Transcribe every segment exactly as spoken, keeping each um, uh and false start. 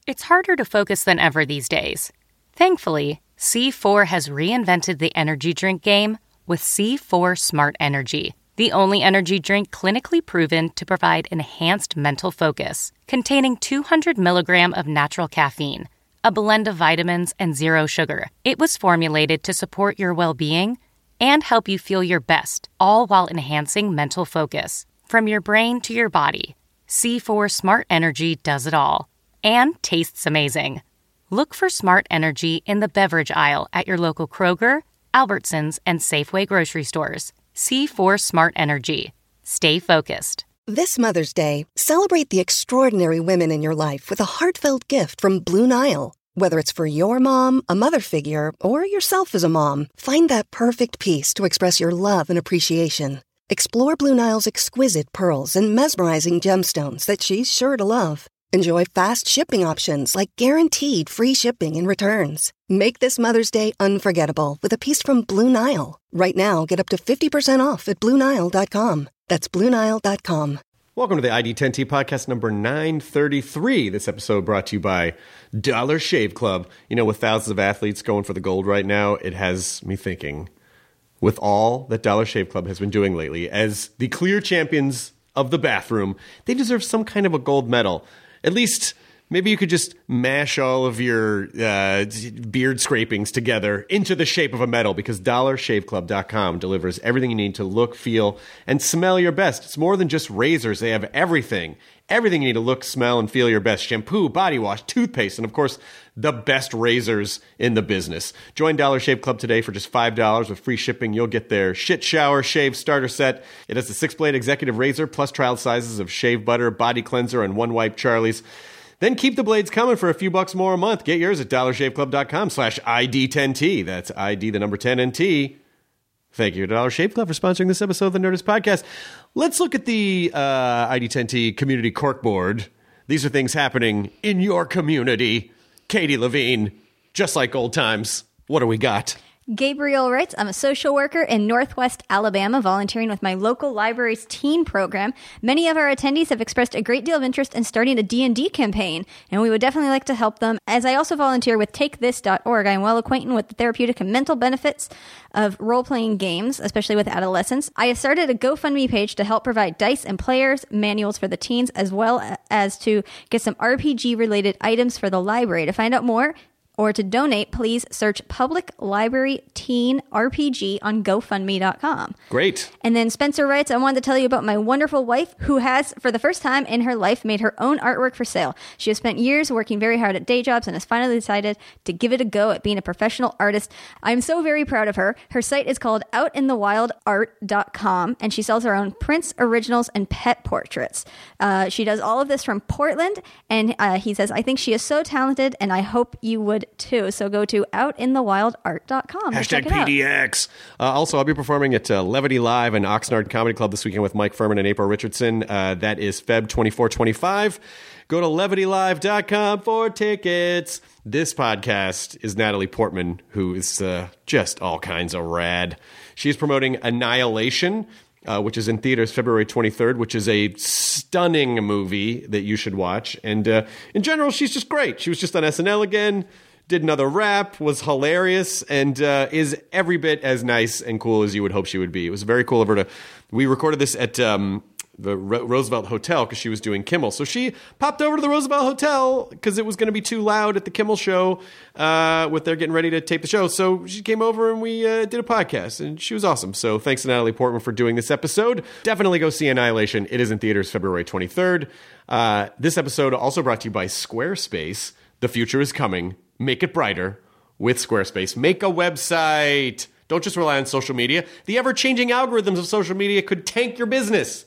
It's harder to focus than ever these days. Thankfully, C four has reinvented the energy drink game with C four Smart Energy, the only energy drink clinically proven to provide enhanced mental focus, containing two hundred milligrams of natural caffeine, a blend of vitamins, and zero sugar. It was formulated to support your well-being and help you feel your best, all while enhancing mental focus. From your brain to your body, C four Smart Energy does it all. And tastes amazing. Look for Smart Energy in the beverage aisle at your local Kroger, Albertsons, and Safeway grocery stores. C four Smart Energy. Stay focused. This Mother's Day, celebrate the extraordinary women in your life with a heartfelt gift from Blue Nile. Whether it's for your mom, a mother figure, or yourself as a mom, find that perfect piece to express your love and appreciation. Explore Blue Nile's exquisite pearls and mesmerizing gemstones that she's sure to love. Enjoy fast shipping options like guaranteed free shipping and returns. Make this Mother's Day unforgettable with a piece from Blue Nile. Right now, get up to fifty percent off at Blue Nile dot com. That's Blue Nile dot com. Welcome to the I D ten T podcast number nine thirty-three. This episode brought to you by Dollar Shave Club. You know, with thousands of athletes going for the gold right now, it has me thinking, with all that Dollar Shave Club has been doing lately, as the clear champions of the bathroom, they deserve some kind of a gold medal. At least, maybe you could just mash all of your uh, beard scrapings together into the shape of a medal, because dollar shave club dot com delivers everything you need to look, feel, and smell your best. It's more than just razors. They have everything. Everything you need to look, smell, and feel your best. Shampoo, body wash, toothpaste, and of course, the best razors in the business. Join Dollar Shave Club today for just five dollars with free shipping. You'll get their shit shower shave starter set. It has a six-blade executive razor plus trial sizes of shave butter, body cleanser, and one-wipe Charlie's. Then keep the blades coming for a few bucks more a month. Get yours at dollar shave club dot com slash I D ten T. That's I D, the number ten, and T. Thank you to Dollar Shave Club for sponsoring this episode of the Nerdist Podcast. Let's look at the uh, I D ten T community corkboard. These are things happening in your community. Katie Levine, just like old times, what do we got? Gabriel writes, I'm a social worker in Northwest Alabama, volunteering with my local library's teen program. Many of our attendees have expressed a great deal of interest in starting a D and D campaign, and we would definitely like to help them. As I also volunteer with take this dot org, I am well acquainted with the therapeutic and mental benefits of role-playing games, especially with adolescents. I have started a GoFundMe page to help provide dice and players manuals for the teens, as well as to get some R P G-related items for the library. To find out more, or to donate, please search Public Library Teen R P G on GoFundMe dot com. Great. And then Spencer writes, I wanted to tell you about my wonderful wife who has, for the first time in her life, made her own artwork for sale. She has spent years working very hard at day jobs and has finally decided to give it a go at being a professional artist. I'm so very proud of her. Her site is called out in the wild art dot com, and she sells her own prints, originals, and pet portraits. Uh, she does all of this from Portland, and uh, he says, I think she is so talented, and I hope you would too. So go to out in the wild art dot com. Hashtag P D X. Uh, also, I'll be performing at uh, Levity Live and Oxnard Comedy Club this weekend with Mike Furman and April Richardson. Uh, that is February twenty-fourth, twenty-fifth. Go to levity live dot com for tickets. This podcast is Natalie Portman, who is uh, just all kinds of rad. She's promoting Annihilation, Uh, which is in theaters February twenty-third, which is a stunning movie that you should watch. And uh, in general, she's just great. She was just on S N L again, did another rap, was hilarious, and uh, is every bit as nice and cool as you would hope she would be. It was very cool of her to... We recorded this at um, the Ro- Roosevelt Hotel because she was doing Kimmel. So she popped over to the Roosevelt Hotel because it was going to be too loud at the Kimmel show uh, with their getting ready to tape the show. So she came over and we uh, did a podcast, and she was awesome. So thanks to Natalie Portman for doing this episode. Definitely go see Annihilation. It is in theaters February twenty-third. Uh, this episode also brought to you by Squarespace. The future is coming. Make it brighter with Squarespace. Make a website. Don't just rely on social media. The ever-changing algorithms of social media could tank your business.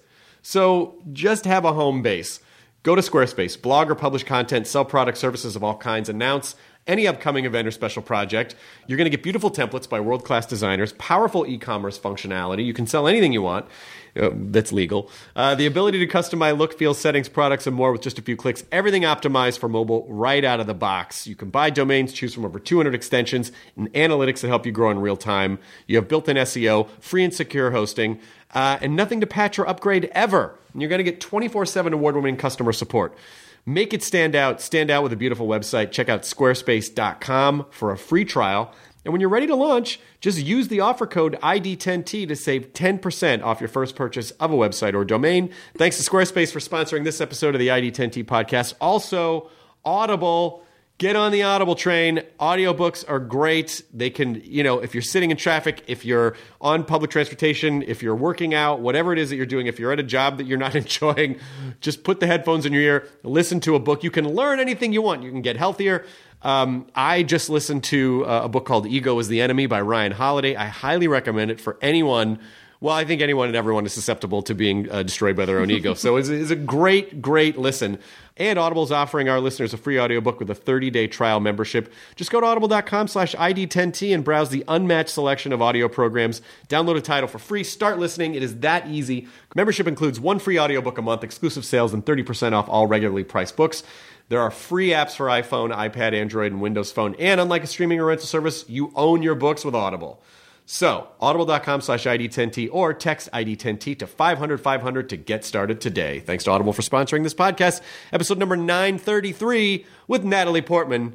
So just have a home base. Go to Squarespace. Blog or publish content. Sell product services of all kinds. Announce any upcoming event or special project. You're going to get beautiful templates by world-class designers. Powerful e-commerce functionality. You can sell anything you want. Uh, that's legal. Uh, the ability to customize look, feel, settings, products, and more with just a few clicks. Everything optimized for mobile right out of the box. You can buy domains, choose from over two hundred extensions, and analytics that help you grow in real time. You have built-in S E O, free and secure hosting, uh, and nothing to patch or upgrade ever. And you're going to get twenty-four seven award-winning customer support. Make it stand out. Stand out with a beautiful website. Check out squarespace dot com for a free trial. And when you're ready to launch, just use the offer code I D ten T to save ten percent off your first purchase of a website or domain. Thanks to Squarespace for sponsoring this episode of the I D ten T podcast. Also, Audible. Get on the Audible train. Audiobooks are great. They can, you know, if you're sitting in traffic, if you're on public transportation, if you're working out, whatever it is that you're doing, if you're at a job that you're not enjoying, just put the headphones in your ear, listen to a book. You can learn anything you want. You can get healthier. Um, I just listened to uh, a book called Ego is the Enemy by Ryan Holiday. I highly recommend it for anyone. Well, I think anyone and everyone is susceptible to being uh, destroyed by their own ego. So it's, it's a great, great listen. And Audible is offering our listeners a free audiobook with a thirty-day trial membership. Just go to audible.com slash ID 10T and browse the unmatched selection of audio programs. Download a title for free. Start listening. It is that easy. Membership includes one free audiobook a month, exclusive sales, and thirty percent off all regularly priced books. There are free apps for iPhone, iPad, Android, and Windows Phone. And unlike a streaming or rental service, you own your books with Audible. So, audible.com slash ID 10T or text I D ten T to five hundred five hundred to get started today. Thanks to Audible for sponsoring this podcast. Episode number nine thirty-three with Natalie Portman.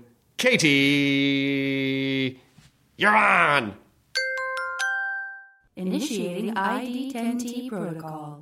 Katie, you're on! Initiating I D ten T protocol.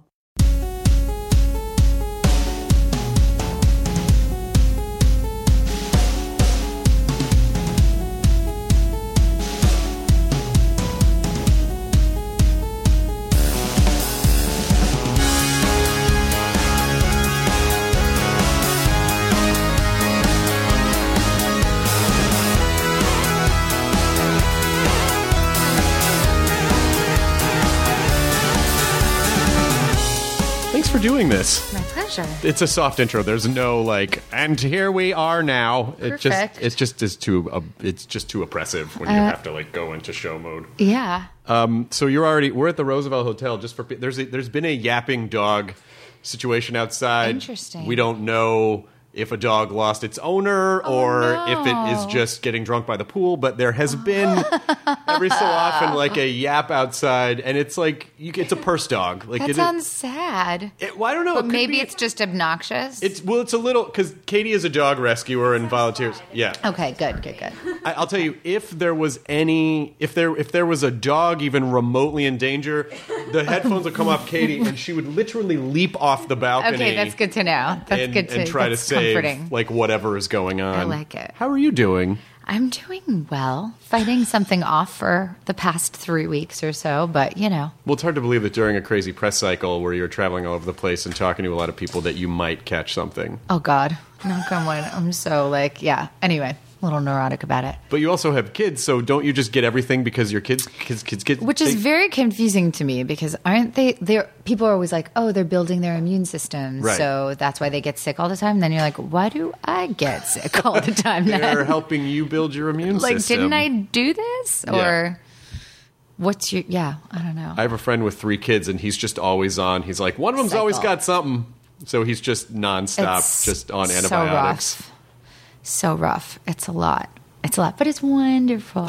For doing this. My pleasure. It's a soft intro. There's no like, and here we are now. It just, Perfect. it's just is too, uh, it's just too oppressive when you Uh, have to like go into show mode. Yeah. Um, so you're already, we're at the Roosevelt Hotel just for, there's a, there's been a yapping dog situation outside. Interesting. We don't know if a dog lost its owner or no. if it is just getting drunk by the pool, but there has been every so often like a yap outside, and it's like, you, it's a purse dog. Like That it, sounds sad. it, well, I don't know. But it could maybe be- it's just obnoxious. It's well, it's a little because Katie is a dog rescuer and volunteers. Yeah. okay, good, good, good. I, I'll tell you, if there was any, if there, if there was a dog even remotely in danger, the headphones would come off Katie, and she would literally leap off the balcony. Okay, that's good to know. That's and, good to and try to that's save comforting. like whatever is going on. I like it. How are you doing? I'm doing well, fighting something off for the past three weeks or so, but you know. Well, it's hard to believe that during a crazy press cycle where you're traveling all over the place and talking to a lot of people that you might catch something. Oh God, knock on wood. I'm so like, yeah. Anyway, a little neurotic about it. But you also have kids, so don't you just get everything because your kids, kids, kids, kids Which is they- very confusing to me because aren't they? They're people are always like, oh, they're building their immune systems, Right. so that's why they get sick all the time. Then you're like, why do I get sick all the time? they're Then helping you build your immune like, system. didn't I do this or Yeah. what's your? Yeah, I don't know. I have a friend with three kids, and he's just always on. He's like, one of them's always Cycle. got something. So he's just nonstop, It's just on so antibiotics. rough. So rough. It's a lot. It's a lot, but it's wonderful.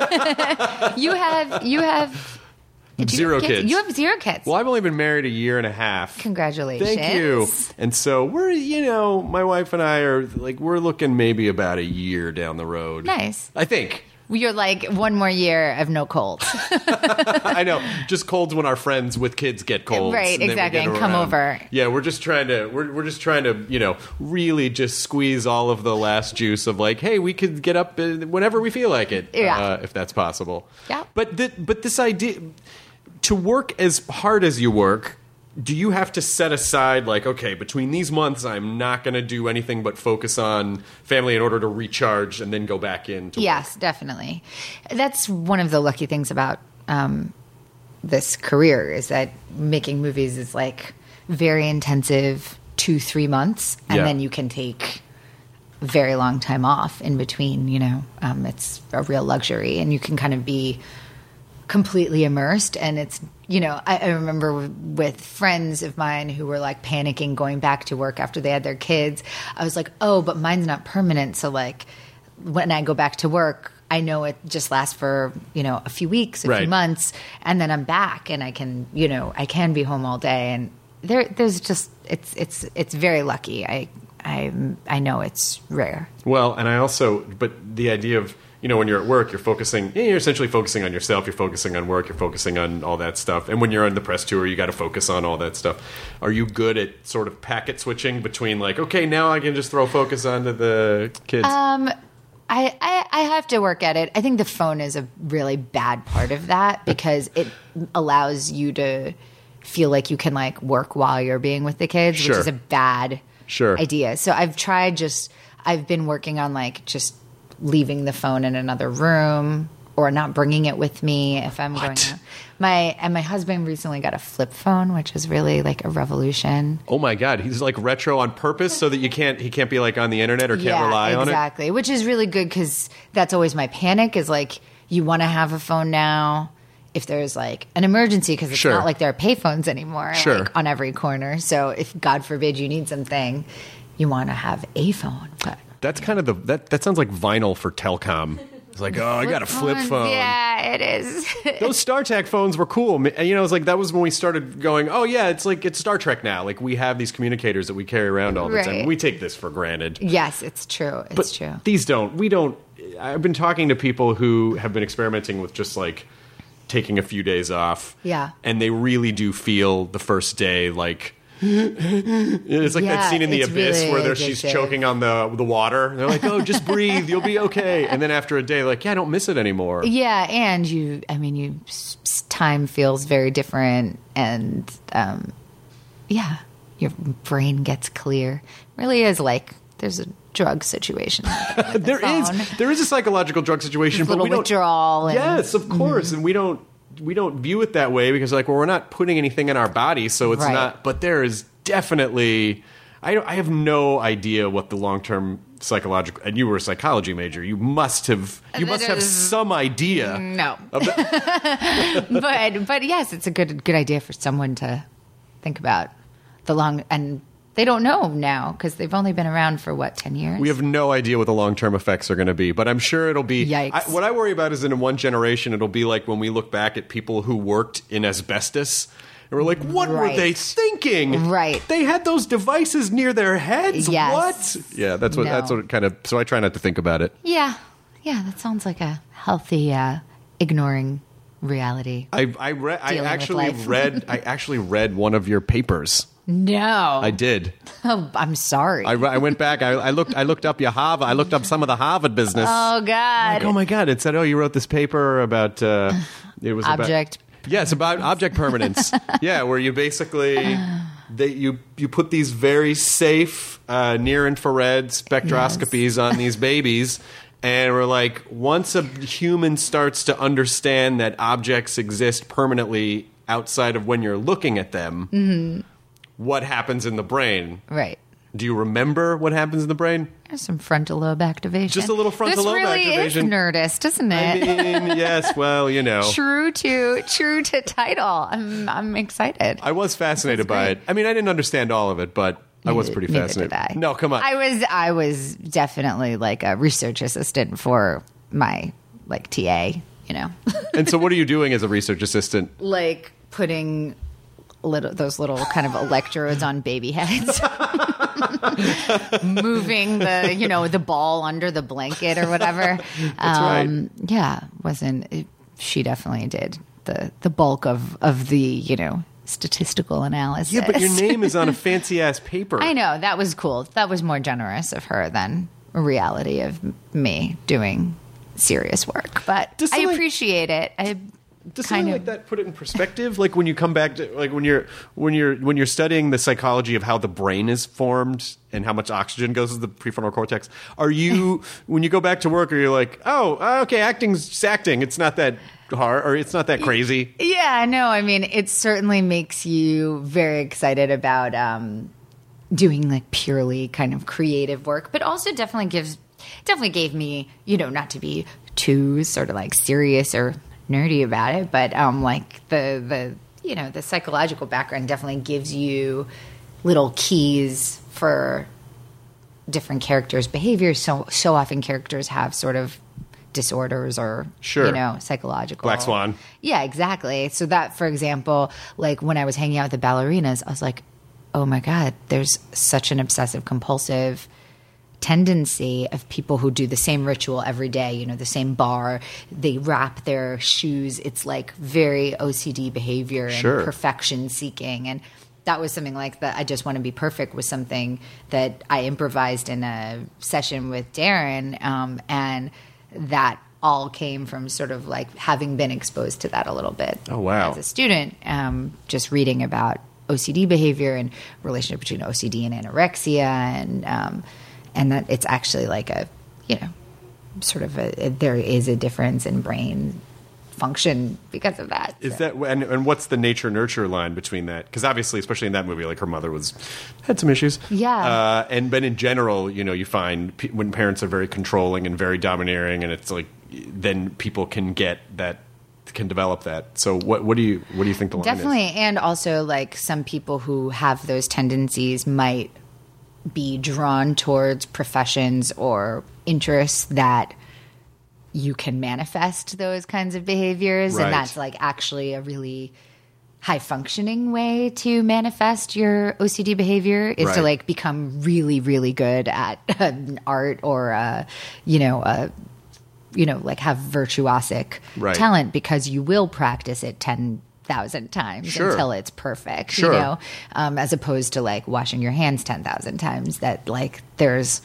you have you have did you Zero have kids. You have zero kids. Well, I've only been married a year and a half. Congratulations. Thank you. And so we're, you know, my wife and I are like, we're looking maybe about a year down the road. Nice. I think. You're like one more year of no colds. I know. Just colds when our friends with kids get colds. Right, and then we exactly, get and come around. over. Yeah, we're just trying to we're we're just trying to, you know, really just squeeze all of the last juice of like, hey, we could get up uh, whenever we feel like it, Yeah. uh, if that's possible. Yeah. But th- but this idea to work as hard as you work, do you have to set aside like, okay, between these months I'm not going to do anything but focus on family in order to recharge and then go back into Yes, definitely. That's one of the lucky things about um, this career is that making movies is like very intensive two, three months, and Yeah. then you can take a very long time off in between. You know, um, it's a real luxury, and you can kind of be completely immersed. And it's, you know, I, I remember with, with friends of mine who were like panicking going back to work after they had their kids. I was like, oh, but mine's not permanent. So like when I go back to work, I know it just lasts for, you know, a few weeks, a Right. few months, and then I'm back and I can, you know, I can be home all day. And there, there's just, it's, it's, it's very lucky. I, I I know it's rare. Well, and I also, but the idea of, you know, when you're at work, you're focusing, you're essentially focusing on yourself, you're focusing on work, you're focusing on all that stuff. And when you're on the press tour, you got to focus on all that stuff. Are you good at sort of packet switching between like, okay, now I can just throw focus onto the kids? Um, I, I, I have to work at it. I think the phone is a really bad part of that because it allows you to feel like you can like work while you're being with the kids, Sure. which is a bad Sure. idea. So I've tried just, I've been working on like just leaving the phone in another room or not bringing it with me if I'm What? going out. My, and my husband recently got a flip phone, which is really like a revolution. Oh my God, he's like retro on purpose so that you can't, he can't be like on the internet or can't yeah, rely on it? exactly. Which is really good because that's always my panic is like, you want to have a phone now if there's like an emergency because it's Sure. not like there are payphones anymore Sure. like, on every corner. So if God forbid you need something, you want to have a phone. But That's kind of the, that, that sounds like vinyl for telecom. It's like, oh, I got a flip phone. Yeah, it is. Those StarTAC phones were cool. You know, it's like that was when we started going, oh, yeah, it's like it's Star Trek now. Like we have these communicators that we carry around all the time. Right. We take this for granted. Yes, it's true. It's But true. these don't. We don't. I've been talking to people who have been experimenting with just like taking a few days off. Yeah. And they really do feel the first day like, it's like that Yeah, scene in The it's Abyss really where there, she's addictive. choking on the the water. And they're like, oh, just breathe. You'll be okay. And then after a day, like, yeah, I don't miss it anymore. Yeah, and you, I mean, you, s- s- time feels very different, and um, yeah, your brain gets clear. Really is like there's a drug situation. happening with the There is phone. there is a psychological drug situation, There's but little we don't. withdrawal and- yes, of course, and we don't we don't view it that way because like well, we're not putting anything in our body, so it's Right. not. But there is definitely. I don't, I have no idea what the long term psychological. And you were a psychology major. You must have. You That must have is- some idea. No, Of the, but but yes, it's a good good idea for someone to think about the long, and they don't know now because they've only been around for what ten years. we have no idea what the long term effects are going to be, but I'm sure it'll be. Yikes. I, what I worry about is that in one generation, it'll be like when we look back at people who worked in asbestos. And we're like, what were Right. they thinking? Right. They had those devices near their heads. Yes. What? Yeah, that's what. No. That's what it kind of. So I try not to think about it. Yeah, yeah, that sounds like a healthy uh, ignoring reality. I I read. I Dealing with actually life. read. I actually read one of your papers. No, I did. Oh, I'm sorry. I, I went back. I, I looked. I looked up your Harvard. I looked up some of the Harvard business. oh God. Like, oh my God! It said, "Oh, you wrote this paper about." Uh, it was Object. About, yeah, it's about object permanence. Yeah, where you basically they you you put these very safe uh, near infrared spectroscopies on these babies, and we're like, once a human starts to understand that objects exist permanently outside of when you're looking at them, Mm-hmm. what happens in the brain? Right. Do you remember what happens in the brain? There's some frontal lobe activation. Just a little frontal this lobe really activation. is Nerdist, isn't I it? mean, yes. Well, you know. True to true to title. I'm I'm excited. I was fascinated That's by great. it. I mean, I didn't understand all of it, but I was Neither- pretty neither fascinated. did I. No, come on. I was I was definitely like a research assistant for my like T A, you know. And so, what are you doing as a research assistant? like putting little those little kind of electrodes on baby heads. Moving the, you know, the ball under the blanket or whatever. That's um, Yeah, wasn't it, she definitely did the the bulk of of the, you know, statistical analysis. Yeah, but your name is on a fancy ass paper. I know, that was cool. That was more generous of her than a reality of me doing serious work. But Does I something- appreciate it. I Does kind something of like that put it in perspective? Like when you come back to, like when you're when you're when you're studying the psychology of how the brain is formed and how much oxygen goes to the prefrontal cortex. Are you when you go back to work? Are you like, oh, okay, acting's just acting. It's not that hard, or it's not that crazy. Yeah, no, I mean, it certainly makes you very excited about um, doing like purely kind of creative work, but also definitely gives, definitely gave me, you know, not to be too sort of like serious or nerdy about it, but um, like the, the, you know, the psychological background definitely gives you little keys for different characters' behaviors. So, so often characters have sort of disorders or, Sure. you know, psychological. Black Swan. Yeah, exactly. So that, for example, like when I was hanging out with the ballerinas, I was like, oh my God, there's such an obsessive compulsive tendency of people who do the same ritual every day, you know, the same bar, they wrap their shoes. It's like very O C D behavior and Sure. perfection seeking. And that was something like that. I just want to be perfect was something that I improvised in a session with Darren. Um, and that all came from sort of like having been exposed to that a little bit. Oh, wow. As a student, um, just reading about O C D behavior and relationship between O C D and anorexia, and um, and that it's actually like a, you know, sort of a, there is a difference in brain function because of that. Is So- that and, and what's the nature nurture line between that? Because obviously, especially in that movie, like her mother was had some issues. Yeah. Uh, and but in general, you know, you find pe- when parents are very controlling and very domineering, and it's like then people can get that can develop that. So what what do you what do you think the line Definitely. is? And also, like, some people who have those tendencies might be drawn towards professions or interests that you can manifest those kinds of behaviors. Right. And that's, like, actually a really high functioning way to manifest your O C D behavior is Right. to, like, become really, really good at an art or, uh, you know, a you know, like have virtuosic Right. talent because you will practice it ten thousand times Sure. until it's perfect, Sure. you know, um, as opposed to like washing your hands ten thousand times. That like there's,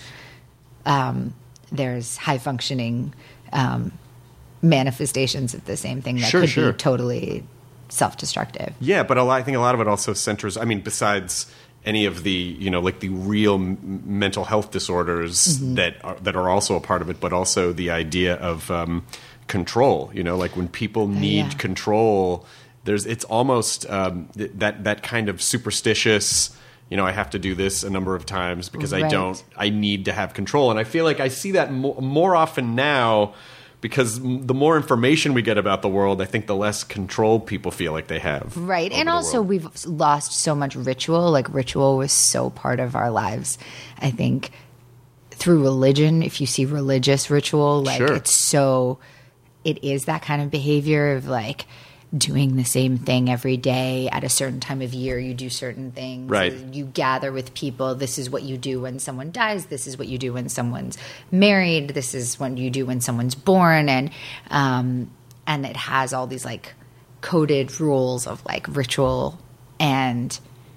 um, there's high functioning um, manifestations of the same thing that Sure, could sure. be totally self-destructive. Yeah, but a lot, I think a lot of it also centers. I mean, besides any of the you know like the real m- mental health disorders Mm-hmm. that are, that are also a part of it, but also the idea of um, control. You know, like when people need yeah. control, there's it's almost um, th- that that kind of superstitious. You know, I have to do this a number of times because I Right. don't. I need to have control, and I feel like I see that mo- more often now. Because m- the more information we get about the world, I think the less control people feel like they have. Right. over And the also, world. we've lost so much ritual. Like, ritual was so part of our lives. I think through religion, if you see religious ritual, like, Sure. it's so, it is that kind of behavior of like doing the same thing every day at a certain time of year. You do certain things. Right. You gather with people. This is what you do when someone dies. This is what you do when someone's married. This is what you do when someone's born. And, um, and it has all these like coded rules of like ritual, and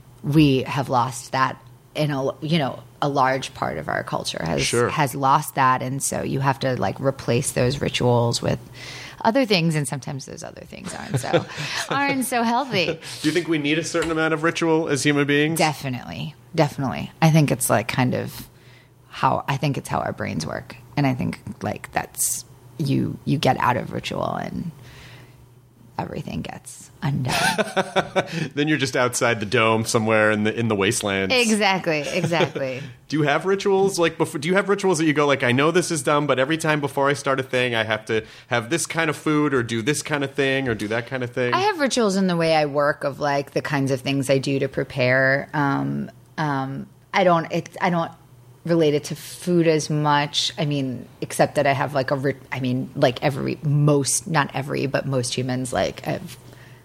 we have lost that in a, you know, a large part of our culture has, Sure. has lost that. And so you have to like replace those rituals with other things. And sometimes those other things aren't so, aren't so healthy. Do you think we need a certain amount of ritual as human beings? Definitely. Definitely. I think it's like kind of how, I think it's how our brains work. And I think like that's, you, you get out of ritual and everything gets undone. Then you're just outside the dome somewhere in the in the wastelands. Exactly. Exactly. Do you have rituals like before? Do you have rituals that you go like, I know this is dumb, but every time before I start a thing, I have to have this kind of food or do this kind of thing or do that kind of thing? I have rituals in the way I work of like the kinds of things I do to prepare. Um, um, I don't. It, I don't relate it to food as much. I mean, except that I have like a. rit- I mean, like every most, not every, but most humans like have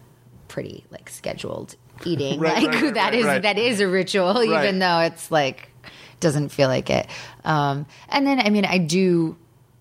pretty like scheduled eating. Right, like right, right, that right, is right. that is a ritual, Right. even though it's like doesn't feel like it. Um, and then I mean, I do.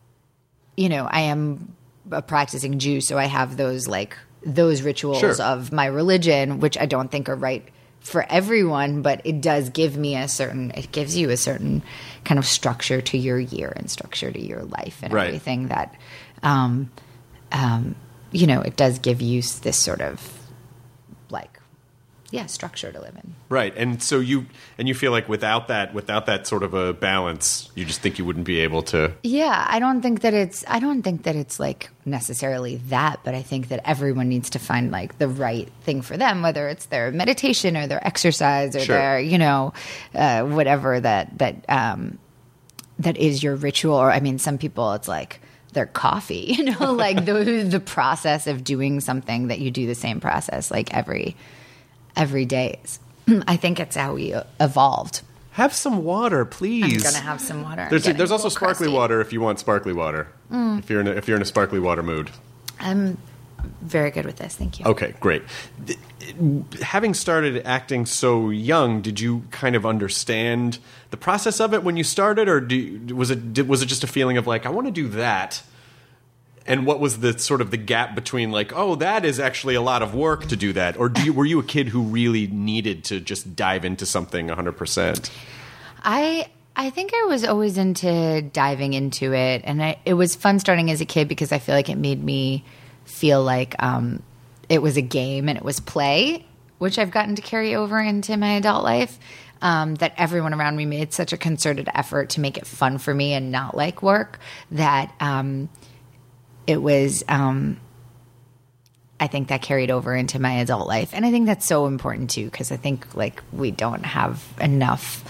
You know, I am a practicing Jew, so I have those like those rituals Sure. of my religion, which I don't think are right for everyone, but it does give me a certain, it gives you a certain kind of structure to your year and structure to your life and Right. everything that, um, um, you know, it does give you this sort of like, yeah, structure to live in. Right, and so you and you feel like without that, without that sort of a balance, you just think you wouldn't be able to. Yeah, I don't think that it's I don't think that it's like necessarily that, but I think that everyone needs to find like the right thing for them, whether it's their meditation or their exercise or Sure. their, you know, uh, whatever that that um, that is your ritual. Or I mean, some people it's like their coffee, you know, like the the process of doing something that you do the same process like every every day. I think it's how we evolved. Have some water, please. I'm gonna have some water. I'm There's getting there's a also little sparkly crusty. water if you want sparkly water. If you're in a, if you're in a sparkly water mood. I'm very good with this. Thank you. Okay, great. Th- having started acting so young, did you kind of understand the process of it when you started, or do you, was it did, was it just a feeling of like, I want to do that? And what was the sort of the gap between like, oh, that is actually a lot of work to do that, or do you, were you a kid who really needed to just dive into something one hundred percent? I I think I was always into diving into it, and I, it was fun starting as a kid because I feel like it made me feel like um, it was a game and it was play, which I've gotten to carry over into my adult life. Um, that everyone around me made such a concerted effort to make it fun for me and not like work that um, it was. Um, I think that carried over into my adult life, and I think that's so important too because I think like we don't have enough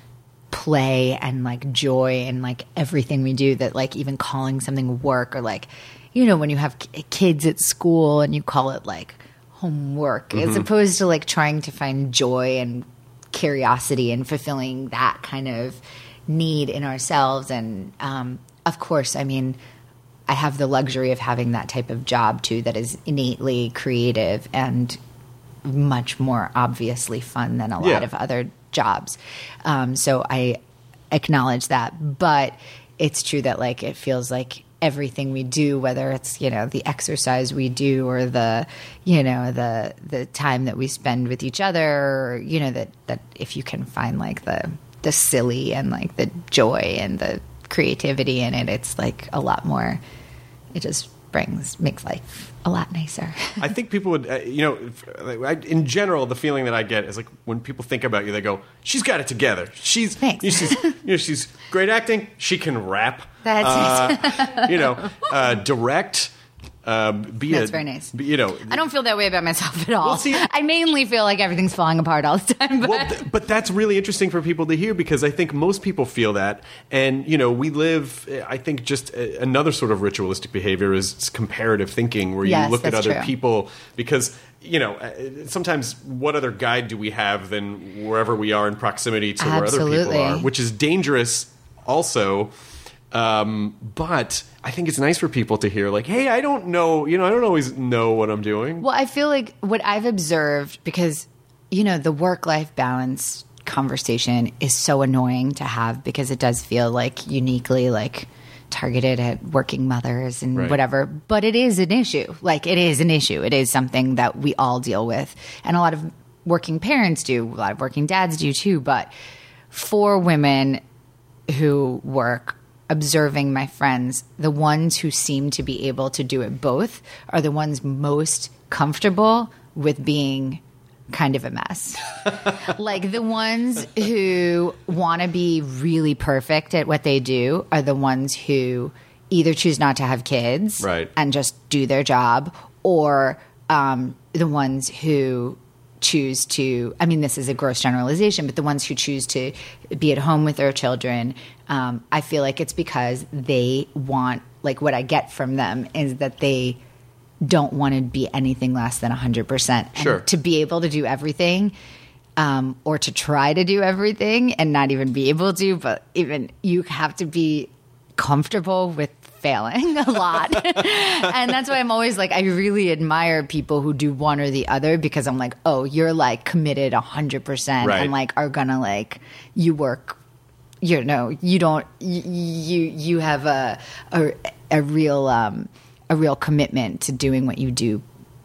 play and like joy and like everything we do, that like even calling something work, or like, you know, when you have k- kids at school and you call it like homework, mm-hmm. as opposed to like trying to find joy and curiosity and fulfilling that kind of need in ourselves. And um, of course, I mean, I have the luxury of having that type of job too that is innately creative and much more obviously fun than a lot yeah. of other jobs. Um, so I acknowledge that, but it's true that like it feels like everything we do, whether it's, you know, the exercise we do or the, you know, the the time that we spend with each other, or, you know, that that if you can find like the the silly and like the joy and the creativity in it, it's like a lot more, it just brings makes life a lot nicer. I think people would, uh, you know, I, in general, the feeling that I get is like when people think about you, they go, "She's got it together. She's, Thanks. You know, she's, you know, she's great acting. She can rap. That's uh, you know, uh, direct." Uh, be That's a, very nice. Be, you know, I don't feel that way about myself at all. Well, see, I mainly feel like everything's falling apart all the time. But, well, th- but that's really interesting for people to hear, because I think most people feel that. And, you know, we live, I think just a, another sort of ritualistic behavior is comparative thinking, where you Yes, look at that's other true. people, because, you know, sometimes what other guide do we have than wherever we are in proximity to where other people Absolutely. are, which is dangerous also. Um, but I think it's nice for people to hear like, hey, I don't know, you know, I don't always know what I'm doing. Well, I feel like what I've observed, because, you know, the work-life balance conversation is so annoying to have, because it does feel like uniquely like targeted at working mothers and Right. whatever. But it is an issue. Like, it is an issue. It is something that we all deal with. And a lot of working parents do, a lot of working dads do too. But for women who work, observing my friends, the ones who seem to be able to do it both are the ones most comfortable with being kind of a mess. Like, the ones who want to be really perfect at what they do are the ones who either choose not to have kids Right. and just do their job, or um, the ones who choose to, I mean, this is a gross generalization, but the ones who choose to be at home with their children, um, I feel like it's because they want, like, what I get from them is that they don't want to be anything less than one hundred percent. And Sure. to be able to do everything, um, or to try to do everything and not even be able to, but even you have to be comfortable with failing a lot. And that's why I'm always like, I really admire people who do one or the other, because I'm like, oh, you're like committed one hundred percent Right. and like are gonna like, you work, you know, you don't, you, you, you have a, a, a real, um, a real commitment to doing what you do,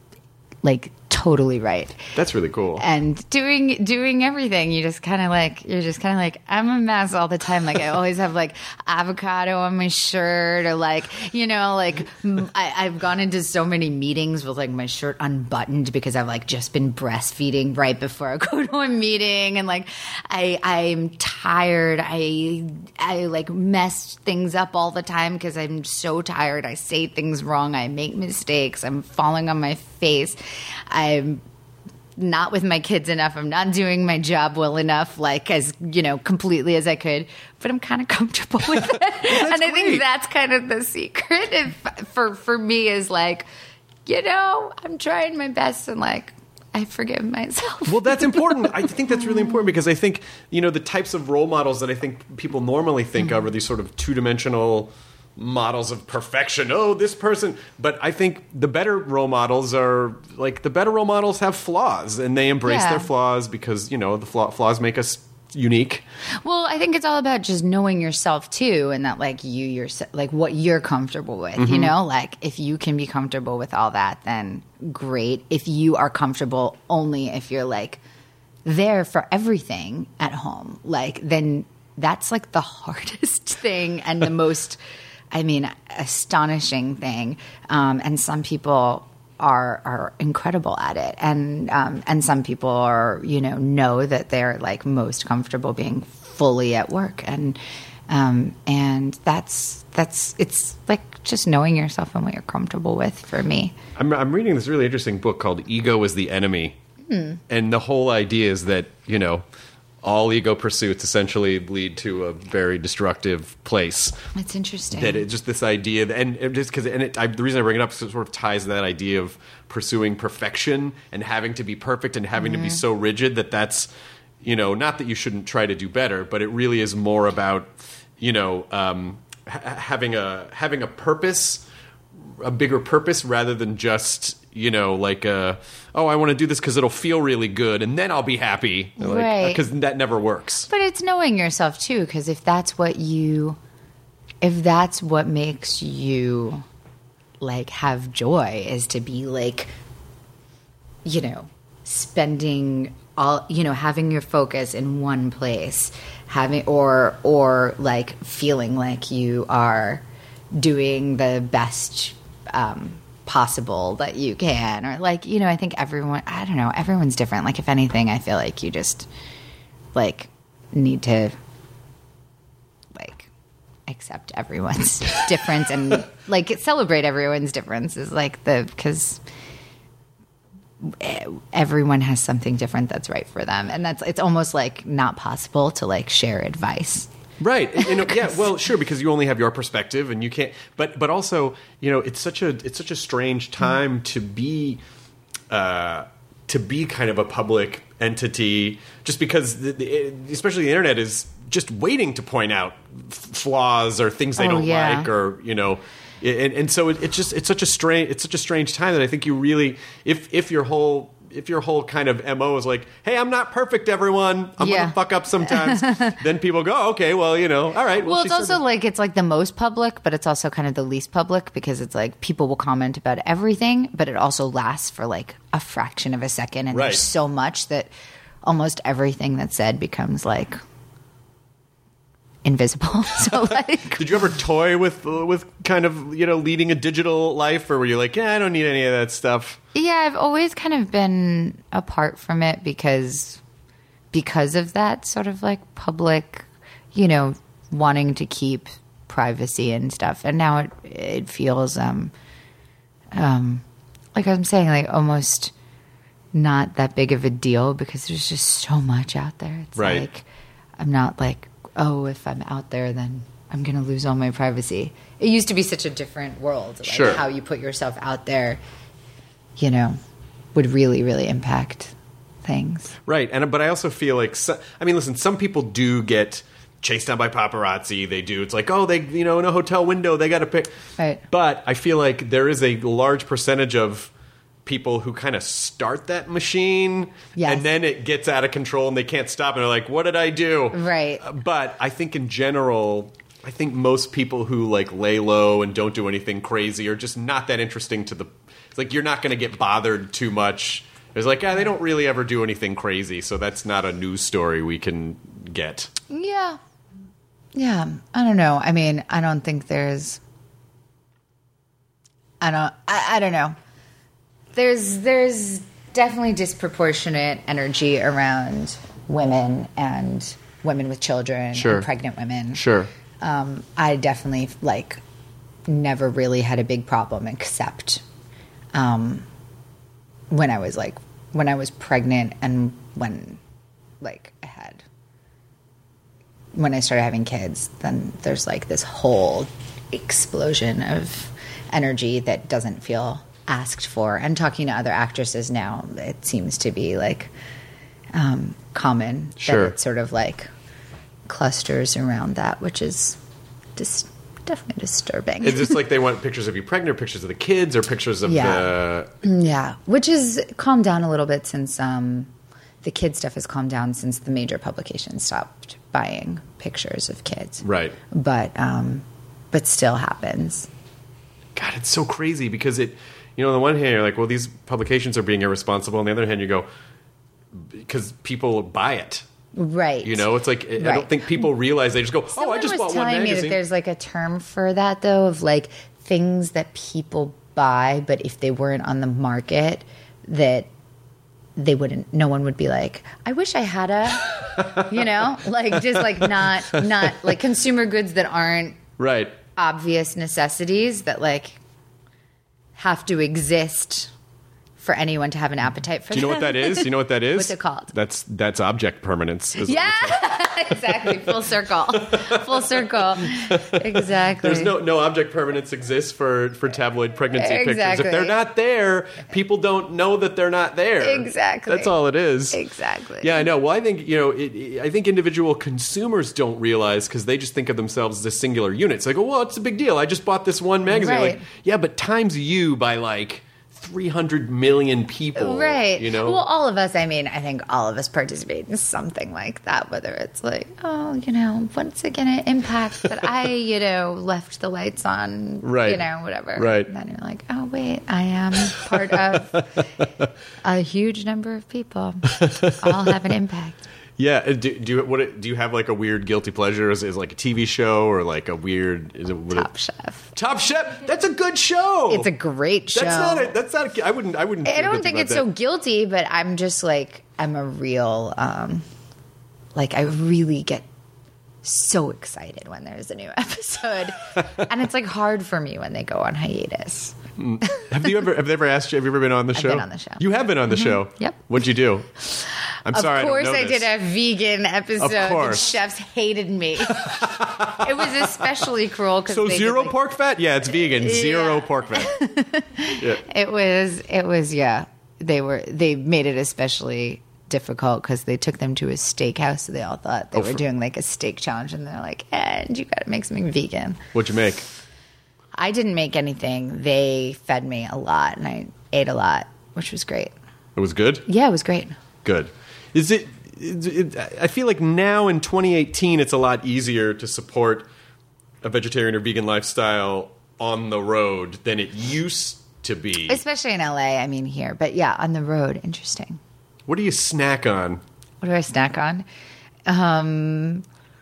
like totally right. That's really cool. And doing doing everything, you just kind of like, you're just kind of like, I'm a mess all the time. Like, I always have like avocado on my shirt, or like, you know, like m- I, I've gone into so many meetings with like my shirt unbuttoned because I've like just been breastfeeding right before I go to a meeting, and like I I'm tired. I I like mess things up all the time because I'm so tired. I say things wrong. I make mistakes. I'm falling on my face. I'm not with my kids enough. I'm not doing my job well enough, like as, you know, completely as I could, but I'm kind of comfortable with it. And I great. think that's kind of the secret if, for, for me, is like, you know, I'm trying my best, and like, I forgive myself. Well, that's important. I think that's really important, because I think, you know, the types of role models that I think people normally think of are these sort of two-dimensional, models of perfection. Oh, this person. But I think the better role models are like the better role models have flaws, and they embrace Yeah. their flaws because, you know, the flaw, flaws make us unique. Well, I think it's all about just knowing yourself too, and that like you yourself, like what you're comfortable with. Mm-hmm. You know, like if you can be comfortable with all that, then great. If you are comfortable only if you're like there for everything at home, like then that's like the hardest thing and the most, I mean, astonishing thing. Um, and some people are are incredible at it, and um, and some people are, you know, know that they're like most comfortable being fully at work, and um, and that's that's it's like just knowing yourself and what you're comfortable with. For me, I'm, I'm reading this really interesting book called Ego is the Enemy. Hmm. And the whole idea is that, you know, all ego pursuits essentially lead to a very destructive place. it's interesting. That it just this idea, that, and it just because, and it, I, the reason I bring it up is it sort of ties to that idea of pursuing perfection and having to be perfect and having Mm-hmm. to be so rigid that that's, you know, not that you shouldn't try to do better, but it really is more about, you know, um, ha- having a having a purpose, a bigger purpose rather than just, you know, like a, oh, I want to do this because it'll feel really good and then I'll be happy. Like, Right. because that never works. But it's knowing yourself too, because if that's what you, if that's what makes you like have joy, is to be like, you know, spending all, you know, having your focus in one place, having, or, or like feeling like you are doing the best, um, possible that you can, or like, you know, I think everyone, I don't know, everyone's different. Like if anything, I feel like you just like need to like accept everyone's difference and like celebrate everyone's difference is like the, because everyone has something different that's right for them, and that's, it's almost like not possible to like share advice. Right. You know, yeah, well, sure, because you only have your perspective and you can't, but but also, you know, it's such a it's such a strange time to be uh, to be kind of a public entity, just because the, the, especially the internet is just waiting to point out f- flaws or things they Oh, don't yeah. like, or, you know, and, and so it, it's just it's such a strange it's such a strange time that I think you really, if if your whole if your whole kind of M O is like, hey, I'm not perfect, everyone. I'm Yeah. going to fuck up sometimes. Then people go, oh, okay, well, you know, all right. Well, Well, she's it's also sort of- like it's like the most public, but it's also kind of the least public, because it's like people will comment about everything, but it also lasts for like a fraction of a second, and Right. there's so much that almost everything that's said becomes like invisible. So like, Did you ever toy with with kind of, you know, leading a digital life, or were you like, yeah, I don't need any of that stuff? yeah, I've always kind of been apart from it because because of that sort of like public, you know, wanting to keep privacy and stuff. And now it it feels um um like I'm saying, like almost not that big of a deal, because there's just so much out there. It's Right. like I'm not like, oh, if I'm out there, then I'm going to lose all my privacy. It used to be such a different world. Like Sure. how you put yourself out there, you know, would really, really impact things. Right. And but I also feel like, so, I mean, listen, some people do get chased down by paparazzi. They do. It's like, oh, they, you know, in a hotel window, they got to pick. Right. But I feel like there is a large percentage of people who kind of start that machine, Yes. and then it gets out of control and they can't stop, and they're like, what did I do? Right. Uh, But I think in general, I think most people who like lay low and don't do anything crazy are just not that interesting to the, it's like you're not going to get bothered too much. It's like, ah, they don't really ever do anything crazy, so that's not a news story we can get. Yeah. Yeah. I don't know. I mean, I don't think there's, I don't, I, I don't know. There's, there's definitely disproportionate energy around women and women with children Sure. and pregnant women. Sure. Um, I definitely like never really had a big problem, except um, when I was like when I was pregnant, and when like I had when I started having kids. Then there's like this whole explosion of energy that doesn't feel asked for. And talking to other actresses now, it seems to be like um, common Sure. that it sort of like clusters around that, which is just definitely disturbing. It's just like they want pictures of you pregnant, or pictures of the kids, or pictures of Yeah. the... Yeah, which is calmed down a little bit since um, the kid stuff has calmed down since the major publications stopped buying pictures of kids. Right. But um, but still happens. God, it's so crazy because it, you know, on the one hand, you're like, well, these publications are being irresponsible. On the other hand, you go, because people buy it. Right. You know, it's like, I Right. don't think people realize, they just go, oh, Someone I just was bought one telling me that magazine. there's like a term for that, though, of like things that people buy, but if they weren't on the market, that they wouldn't, no one would be like, I wish I had a, you know, like just like not, not like consumer goods that aren't Right. obvious necessities that like have to exist for anyone to have an appetite for. Do you know what that is? You know what that is? What's it called? That's that's object permanence. is what Yeah, it's exactly. Full circle. Full circle. Exactly. There's no no object permanence exists for, for tabloid pregnancy pictures. Exactly. If they're not there, people don't know that they're not there. Exactly. That's all it is. Exactly. Yeah, I know. Well, I think you know. It, it, I think individual consumers don't realize because they just think of themselves as a singular unit. It's like, oh, well, it's a big deal. I just bought this one magazine. Right. Like, yeah, but times you by like three hundred million people. Right. You know. Well, all of us, I mean, I think all of us participate in something like that, whether it's like, oh, you know, what's it going to impact that I, you know, left the lights on, Right. you know, whatever. Right. And then you're like, oh, wait, I am part of a huge number of people. All have an impact. Yeah. uh, Do, do you what? Do you have like a weird guilty pleasure? Is, is it like a T V show or like a weird? Is it what Top it, Chef. Top Chef. That's a good show. It's a great show. That's not. A, that's not. A, I wouldn't. I wouldn't. I feel don't guilty think about it's that. so guilty, but I'm just like, I'm a real, um, like, I really get so excited when there's a new episode. And it's like hard for me when they go on hiatus. Have you ever? Have they ever asked you? Have you ever been on the I've show? been on the show. You have been on the show. Yep. What'd you do? I'm Of sorry. course, I, don't know I did this. a vegan episode. Of course. And chefs hated me. It was especially cruel because So they zero did, like, pork fat? Yeah, it's vegan. Zero Yeah. pork fat. Yeah. It was. It was. Yeah. They were. They made it especially difficult because they took them to a steakhouse. So they all thought they Oh, were for- doing like a steak challenge, and they're like, "And you got to make something vegan." What'd you make? I didn't make anything. They fed me a lot, and I ate a lot, which was great. It was good. Yeah, it was great. Good. Is it, it, it? I feel like now in twenty eighteen, it's a lot easier to support a vegetarian or vegan lifestyle on the road than it used to be. Especially in L A. I mean, here, but yeah, on the road, interesting. What do you snack on? What do I snack on? Um,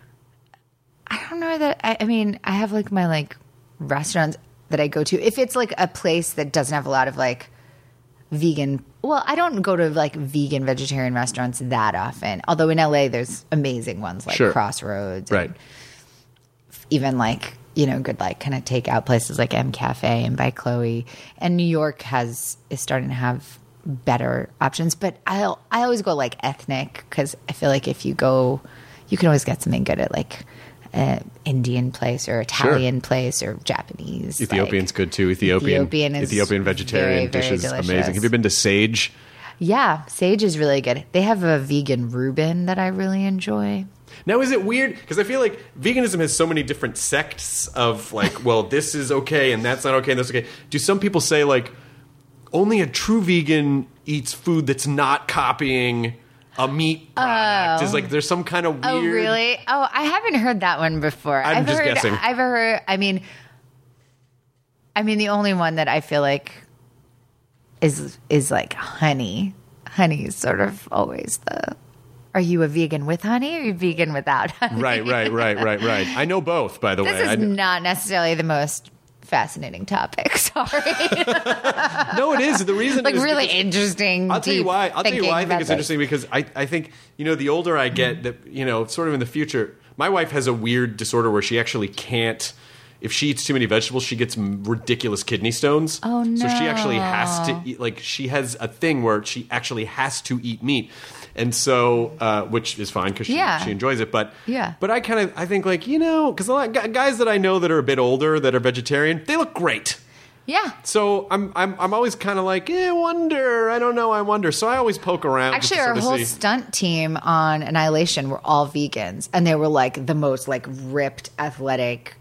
I don't know that. I, I mean, I have like my like restaurants that I go to. If it's like a place that doesn't have a lot of like vegan, well, I don't go to like vegan vegetarian restaurants that often. Although in L A, there's amazing ones like Sure. Crossroads, Right. and even like you know good like kind of takeout places like M Cafe and by Chloe. And New York has is starting to have better options, but I I always go like ethnic because I feel like if you go, you can always get something good at like an Indian place or Italian place or Japanese. Ethiopian's like, good too. Ethiopian. Ethiopian is Ethiopian vegetarian very, very dishes. delicious. Amazing. Have you been to Sage? Yeah, Sage is really good. They have a vegan Reuben that I really enjoy. Now, is it weird? Because I feel like veganism has so many different sects of like, well, this is okay and that's not okay and that's okay. Do some people say like only a true vegan eats food that's not copying a meat product? Oh. Is like there's some kind of weird. Oh, really? Oh, I haven't heard that one before. I'm I've just heard, guessing. I've heard. I mean, I mean, the only one that I feel like is is like honey. Honey is sort of always the. Are you a vegan with honey or are you vegan without honey? Right, right, right, right, right. I know both, by the This way. is I kn- not necessarily the most fascinating topic. Sorry. no, it is. The reason like is really because- interesting. I'll tell you deep why. I'll tell you thinking why I think about it's this. interesting because I, I think, you know, the older I get, that, you know, sort of in the future, my wife has a weird disorder where she actually can't, if she eats too many vegetables, she gets m- ridiculous kidney stones. Oh, So she actually no. has to eat, like, she has a thing where she actually has to eat meat. And so, uh, which is fine because she, Yeah. she enjoys it. But Yeah. but I kind of, I think like, you know, because a lot gu- guys that I know that are a bit older, that are vegetarian, they look great. Yeah. So I'm I'm I'm always kind of like, eh, wonder. I don't know. I wonder. So I always poke around. just Actually, to our sort of whole see. stunt team on Annihilation were all vegans, and they were like the most like ripped, athletic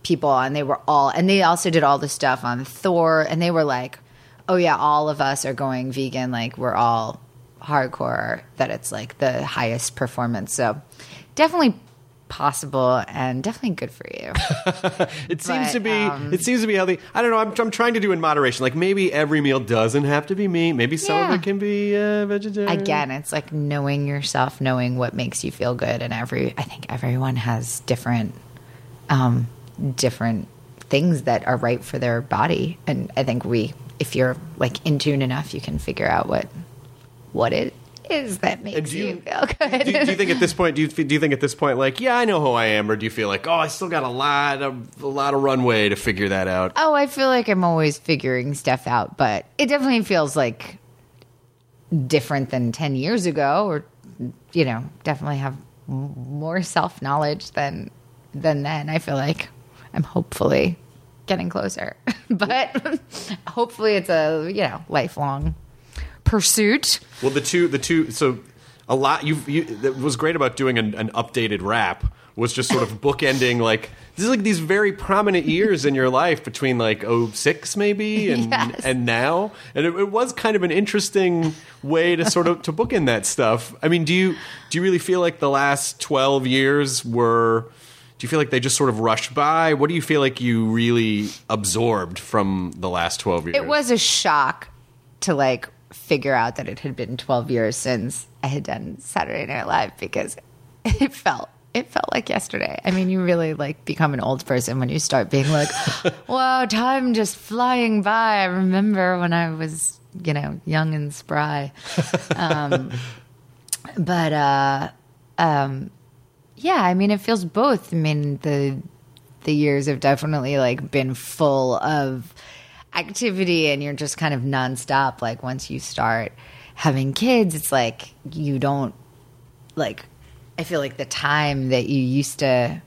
people, and they were all, and they also did all the stuff on Thor, and they were like, oh yeah, all of us are going vegan. Like we're all hardcore, that it's like the highest performance. So definitely possible and definitely good for you. It seems But, to be, um, it seems to be healthy. I don't know. I'm, I'm trying to do in moderation. Like maybe every meal doesn't have to be meat. Maybe some Yeah. of it can be uh, vegetarian. Again, it's like knowing yourself, knowing what makes you feel good. And every, I think everyone has different, um, different things that are right for their body. And I think we, if you're like in tune enough, you can figure out what, what it is that makes do you, you- feel good. do, do you think at this point? Do you do you think at this point, like, yeah, I know who I am, or do you feel like, oh, I still got a lot of a lot of runway to figure that out? Oh, I feel like I'm always figuring stuff out, but it definitely feels like different than ten years ago, or, you know, definitely have m- more self-knowledge than than then. I feel like I'm hopefully getting closer, but hopefully it's a, you know, lifelong pursuit. Well, the two, the two, so a lot. You, you that was great about doing an, an updated rap was just sort of bookending like this is like these very prominent years in your life between like oh six maybe and Yes. and now, and it, it was kind of an interesting way to sort of to bookend that stuff. I mean, do you do you really feel like the last twelve years were? Do you feel like they just sort of rushed by? What do you feel like you really absorbed from the last twelve years? It was a shock to like figure out that it had been twelve years since I had done Saturday Night Live, because it felt it felt like yesterday. I mean, you really like become an old person when you start being like, wow, time just flying by. I remember when I was, you know, young and spry. Um, but uh, um, yeah, I mean, it feels both. I mean, the the years have definitely like been full of activity, and you're just kind of nonstop. Like once you start having kids, it's like you don't like, I feel like the time that you used to,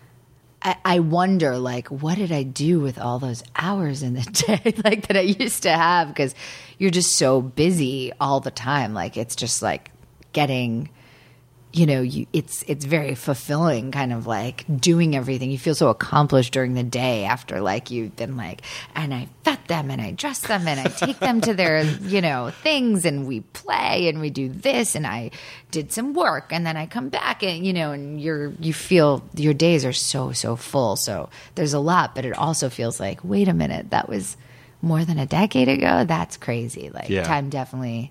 I, I wonder like, what did I do with all those hours in the day like that I used to have? Because you're just so busy all the time. Like it's just like getting, you know, you, it's it's very fulfilling, kind of like doing everything. You feel so accomplished during the day after like you've been like, and I fed them and I dress them and I take them to their, you know, things, and we play and we do this, and I did some work, and then I come back, and you know, and you're you feel your days are so so full. So there's a lot, but it also feels like, wait a minute, that was more than a decade ago. That's crazy. Like Yeah. time definitely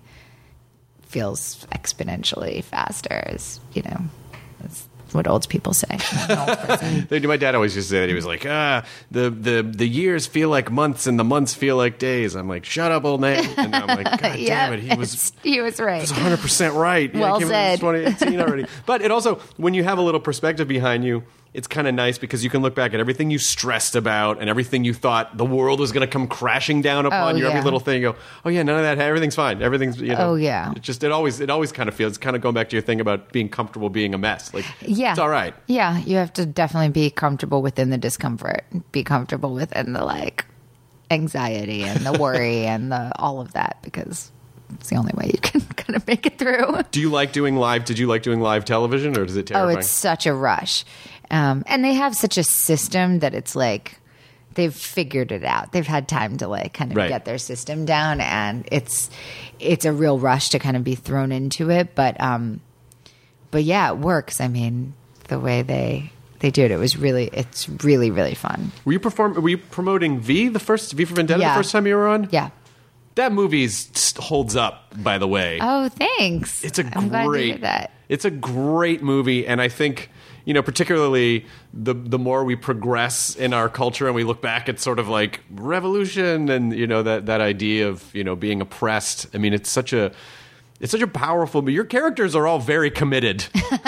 feels exponentially faster, as you know, that's what old people say. I'm an old person. My dad always used to say that. He was like, ah, the, the, the years feel like months and the months feel like days. I'm like, shut up, old man. And I'm like, God Yeah, damn it. He was, he was right. he was one hundred percent right. Yeah, Well I can't believe said. it's twenty eighteen already. But it also, when you have a little perspective behind you, it's kind of nice because you can look back at everything you stressed about and everything you thought the world was going to come crashing down upon Oh, you. Every yeah. little thing, you go, oh yeah, none of that. Everything's fine. Everything's, you know. Oh, yeah. It just, it always, it always kind of feels, kind of going back to your thing about being comfortable being a mess. Like, Yeah. it's all right. Yeah, you have to definitely be comfortable within the discomfort, be comfortable within the like anxiety and the worry and the all of that, because it's the only way you can kind of make it through. Do you like doing live? Did you like doing live television, or is it Oh, terrifying? it's such a rush. Um, and they have such a system that it's like they've figured it out. They've had time to like kind of Right. get their system down, and it's it's a real rush to kind of be thrown into it. But um, but yeah, it works. I mean, the way they they do it, it was really it's really really fun. Were you perform? Were you promoting V the first V for Vendetta Yeah. the first time you were on? Yeah. That movie holds up. By the way, Oh, thanks. it's a I'm glad to great. hear that. It's a great movie, and I think you know, particularly the the more we progress in our culture and we look back at sort of like revolution and you know that that idea of you know being oppressed. I mean, it's such a it's such a powerful. But your characters are all very committed.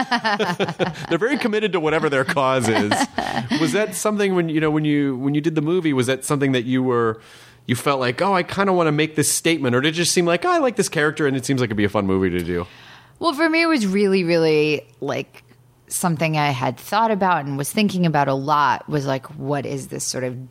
They're very committed to whatever their cause is. Was that something when you know when you when you did the movie? Was that something that you were? You felt like, oh, I kind of want to make this statement, or did it just seem like, oh, I like this character, and it seems like it'd be a fun movie to do? Well, for me, it was really, really like something I had thought about and was thinking about a lot. Was like, what is this sort of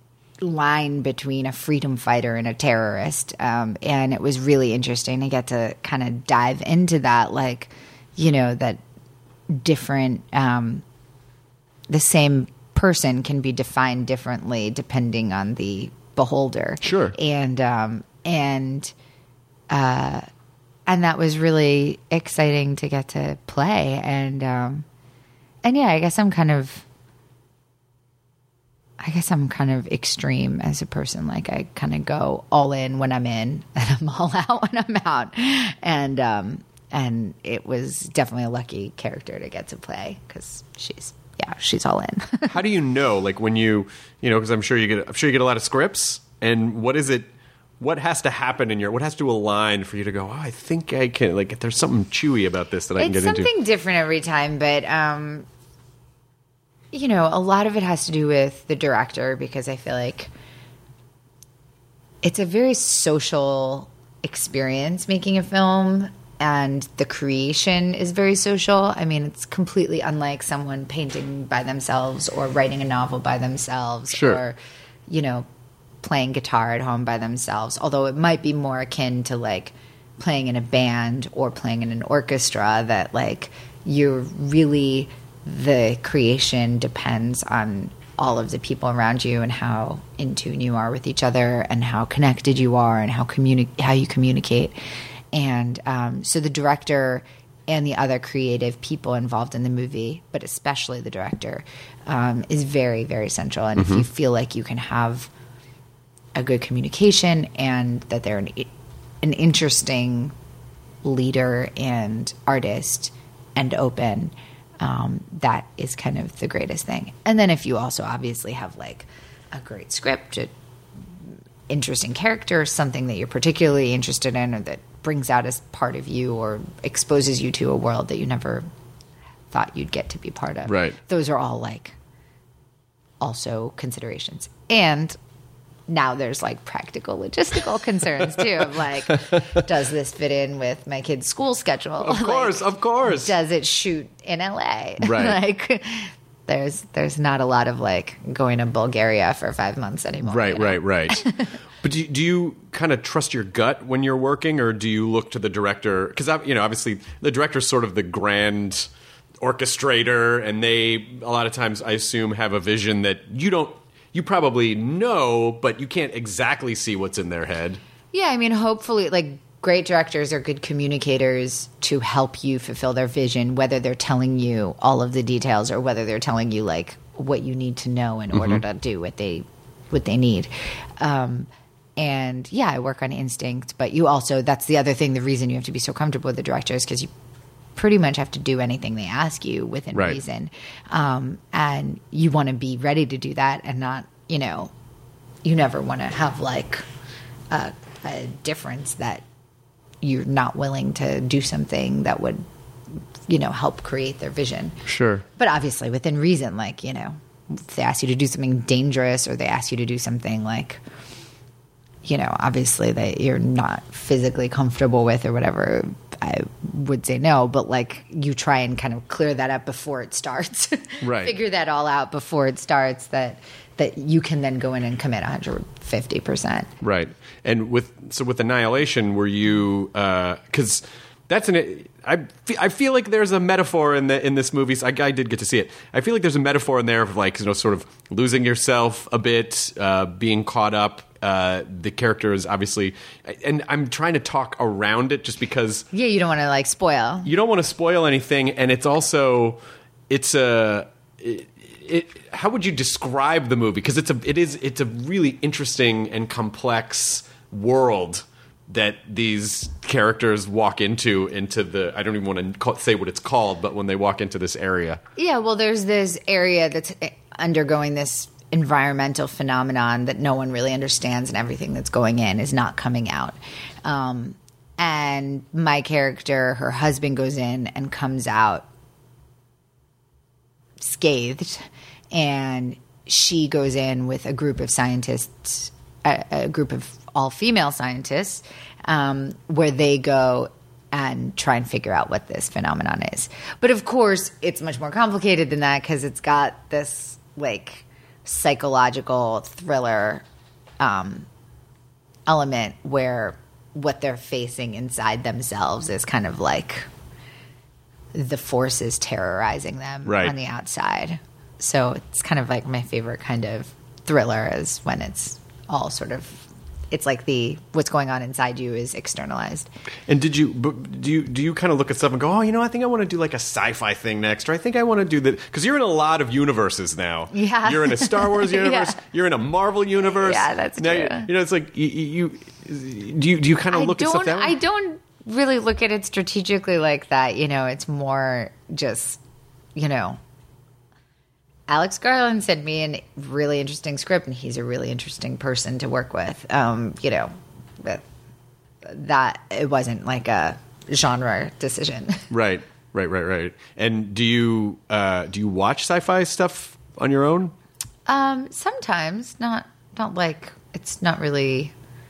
line between a freedom fighter and a terrorist? Um, and it was really interesting to get to kind of dive into that, like, you know, that different, um, the same person can be defined differently depending on the beholder. Sure. And um, and uh, and that was really exciting to get to play. And um, and yeah, I guess I'm kind of. I guess I'm kind of extreme as a person. Like I kind of go all in when I'm in and I'm all out when I'm out. And, um, and it was definitely a lucky character to get to play because she's, yeah, she's all in. How do you know, like when you, you know, because I'm sure you get, I'm sure you get a lot of scripts, and what is it, what has to happen in your, what has to align for you to go, oh, I think I can, like, there's something chewy about this that I can It's get into. It's something different every time, but, um, you know, a lot of it has to do with the director because I feel like it's a very social experience making a film, and the creation is very social. I mean, it's completely unlike someone painting by themselves or writing a novel by themselves Sure. or, you know, playing guitar at home by themselves, although it might be more akin to like playing in a band or playing in an orchestra that like you're really – the creation depends on all of the people around you and how in tune you are with each other and how connected you are and how communi- how you communicate. And um, so the director and the other creative people involved in the movie, but especially the director, um, is very, very central. And mm-hmm. if you feel like you can have a good communication and that they're an, an interesting leader and artist and open, Um, that is kind of the greatest thing. And then if you also obviously have like a great script, an interesting character, something that you're particularly interested in or that brings out a part of you or exposes you to a world that you never thought you'd get to be part of. Right. Those are all like also considerations. And now there's like practical logistical concerns too of like, does this fit in with my kid's school schedule? Of course, like, of course. Does it shoot in L A? Right. like there's there's not a lot of like going to Bulgaria for five months anymore. Right, you know? right, right. But do you, do you kind of trust your gut when you're working, or do you look to the director? Because, you know, obviously the director's sort of the grand orchestrator, and they, a lot of times, I assume, have a vision that you don't, you probably know, but you can't exactly see what's in their head. Yeah, I mean, hopefully, like, great directors are good communicators to help you fulfill their vision, whether they're telling you all of the details or whether they're telling you, like, what you need to know in mm-hmm. order to do what they what they need. Um, and, yeah, I work on instinct, but you also, that's the other thing, the reason you have to be so comfortable with the director is because you pretty much have to do anything they ask you within right. reason. Um, and you want to be ready to do that and not, you know, you never want to have like a, a difference that you're not willing to do something that would, you know, help create their vision. Sure. But obviously within reason, like, you know, if they ask you to do something dangerous or they ask you to do something like, you know, obviously that you're not physically comfortable with or whatever, I would say no, but like you try and kind of clear that up before it starts. Right. Figure that all out before it starts that that you can then go in and commit one hundred fifty percent. Right. And with so with Annihilation, were you uh, cuz that's an I fe- I feel like there's a metaphor in the in this movie. So I, I did get to see it. I feel like there's a metaphor in there of like, you know, sort of losing yourself a bit, uh, being caught up. Uh, the character is obviously, and I'm trying to talk around it just because. Yeah, you don't want to like spoil. You don't want to spoil anything, and it's also, it's a. It, it, how would you describe the movie? Because it's a, it is, it's a really interesting and complex world that these characters walk into. Into the, I don't even want to call, say what it's called, but when they walk into this area. Yeah, well, there's this area that's undergoing this environmental phenomenon that no one really understands, and everything that's going in is not coming out. Um, and my character, her husband goes in and comes out scathed, and she goes in with a group of scientists, a, a group of all-female scientists, um, where they go and try and figure out what this phenomenon is. But of course, it's much more complicated than that because it's got this, like, psychological thriller um, element where what they're facing inside themselves is kind of like the forces terrorizing them right. on the outside. so it's kind of like my favorite kind of thriller is when it's all sort of, it's like the what's going on inside you is externalized. And did you but do you do you kind of look at stuff and go, oh, you know, I think I want to do like a sci-fi thing next, or I think I want to do that, because you're in a lot of universes now. Yeah, you're in a Star Wars universe. Yeah. You're in a Marvel universe. Yeah, that's now, true. You, you know, it's like you, you do you do you kind of I look at stuff don't. that way? I don't really look at it strategically like that. You know, it's more just, you know, Alex Garland sent me a really interesting script, and he's a really interesting person to work with. Um, you know, but that it wasn't like a genre decision. Right, right, right, right. And do you uh, do you watch sci-fi stuff on your own? Um, sometimes, not not like it's not really.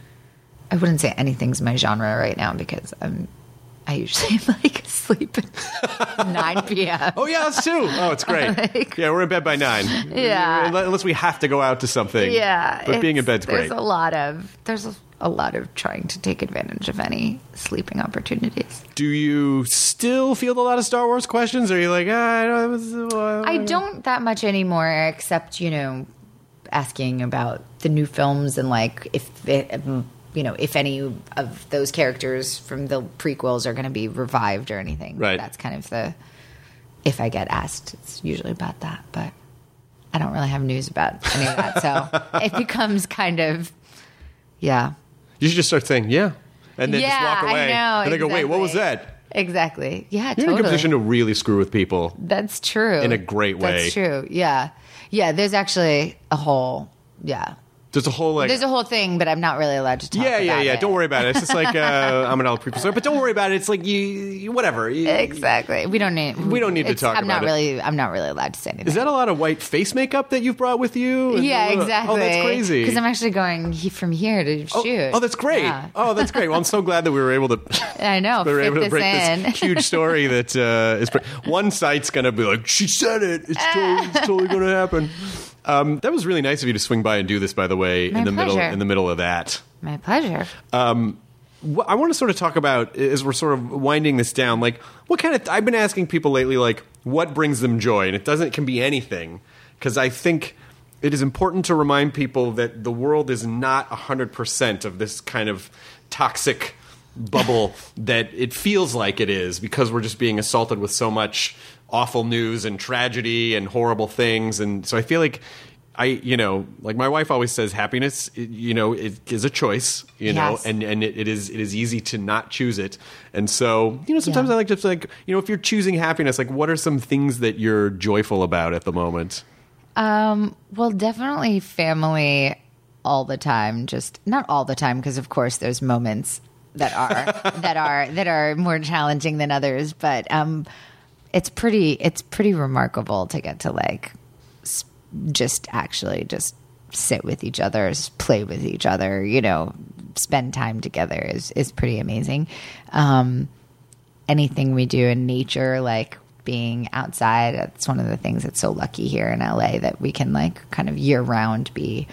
I wouldn't say anything's my genre right now because I'm. I usually am like asleep at nine p.m. Oh yeah, us too. Oh, it's great. Like, yeah, we're in bed by nine. Yeah. Unless we have to go out to something. Yeah, But being in it's- bed's great. There's a lot of there's a, a lot of trying to take advantage of any sleeping opportunities. Do you still field a lot of Star Wars questions? Or are you like, ah, I don't. Uh, I don't that much anymore, except you know, asking about the new films and like if it, you know if any of those characters from the prequels are going to be revived or anything. Right. That's kind of the if I get asked, it's usually about that, but I don't really have news about any of that, so it becomes kind of yeah. You should just start saying, yeah. And then Yeah, just walk away. I know, and they go, wait, what was exactly. that? Exactly. Yeah, You're in a totally. good position to really screw with people. That's true. In a great way. That's true. Yeah. Yeah, there's actually a whole, yeah. There's a whole like. There's a whole thing, but I'm not really allowed to talk yeah, about yeah, yeah. it. Don't worry about it. It's just like uh, I'm an old prequel story, but don't worry about it. It's like you, you whatever. You, Exactly. We don't need. We don't need to it's- talk I'm about not it. really. I'm not really allowed to say anything. Is that a lot of white face makeup that you've brought with you? Is yeah, it a little- exactly. Oh, that's crazy. Because I'm actually going he- from here to Oh, shoot. oh, that's great. Yeah. Oh, that's great. Well, I'm so glad that we were able to. I know. we were fit able to this break in. this huge story that uh, is. One site's going to be like, she said it. It's totally, it's totally going to happen. Um, that was really nice of you to swing by and do this, by the way, My in the middle pleasure. in the middle of that. My pleasure. What I want to sort of talk about as we're sort of winding this down, like what kind of I've been asking people lately, like what brings them joy, and it doesn't it can be anything, because I think it is important to remind people that the world is not a hundred percent of this kind of toxic bubble that it feels like it is, because we're just being assaulted with so much awful news and tragedy and horrible things, and so I feel like. I, you know, like my wife always says, happiness, you know, it is a choice, you know, Yes. and, and it, it is it is easy to not choose it. And so, you know, sometimes Yeah. I like to like, you know, if you're choosing happiness, like what are some things that you're joyful about at the moment? Um, well, definitely family all the time. Just not all the time, because of course there's moments that are that are that are more challenging than others. But um, it's pretty it's pretty remarkable to get to like s- just actually just sit with each other, s- play with each other. You know, spend time together is is pretty amazing. Um, anything we do in nature, like being outside, it's one of the things that's so lucky here in L A that we can like kind of year round be,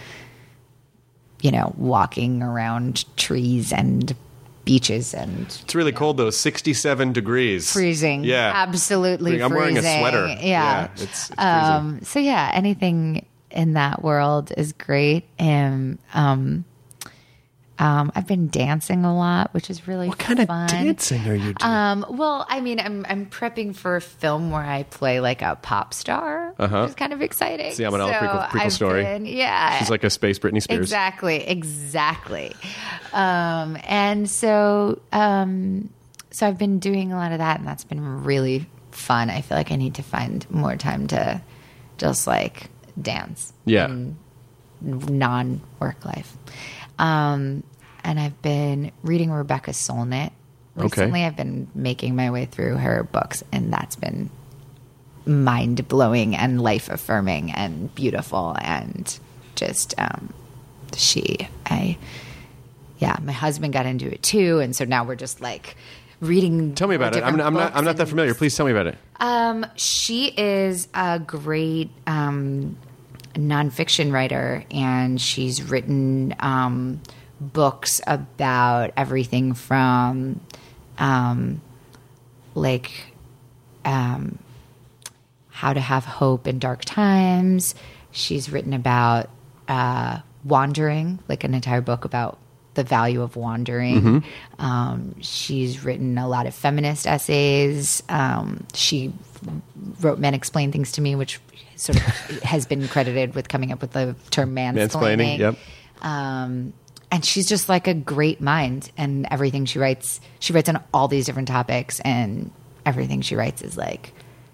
you know, walking around trees and beaches and It's really cold though, sixty-seven degrees. freezing. Yeah. Absolutely I'm wearing a freezing. sweater. Yeah. Yeah, it's- it's freezing. um, so yeah, anything in that world is great. And um, um, I've been dancing a lot, which is really What kind of fun. dancing are you doing? Um, well, I mean, I'm I'm prepping for a film where I play like a pop star, Uh-huh. which is kind of exciting. See, I'm an Ella So prequel- prequel I've story. been- yeah, She's like a space Britney Spears. exactly, exactly. Um, and so, um, so I've been doing a lot of that, and that's been really fun. I feel like I need to find more time to just like dance. Yeah. in non-work life. Um, and I've been reading Rebecca Solnit. Okay. Recently, I've been making my way through her books, and that's been mind-blowing and life-affirming and beautiful, and just um, she, I, yeah, my husband got into it too, and so now we're just like reading. Tell me about it. I'm, different I'm not. books I'm not that and- familiar. Please tell me about it. um, she is a great um, nonfiction writer, and she's written um, books about everything from um, like um, how to have hope in dark times. She's written about uh, wandering, like an entire book about the value of wandering. Mm-hmm. Um, she's written a lot of feminist essays. Um, she wrote Men Explain Things to Me, which sort of has been credited with coming up with the term mansplaining. Mansplaining, yep. Um, and she's just like a great mind, and everything she writes, she writes on all these different topics, and everything she writes is like,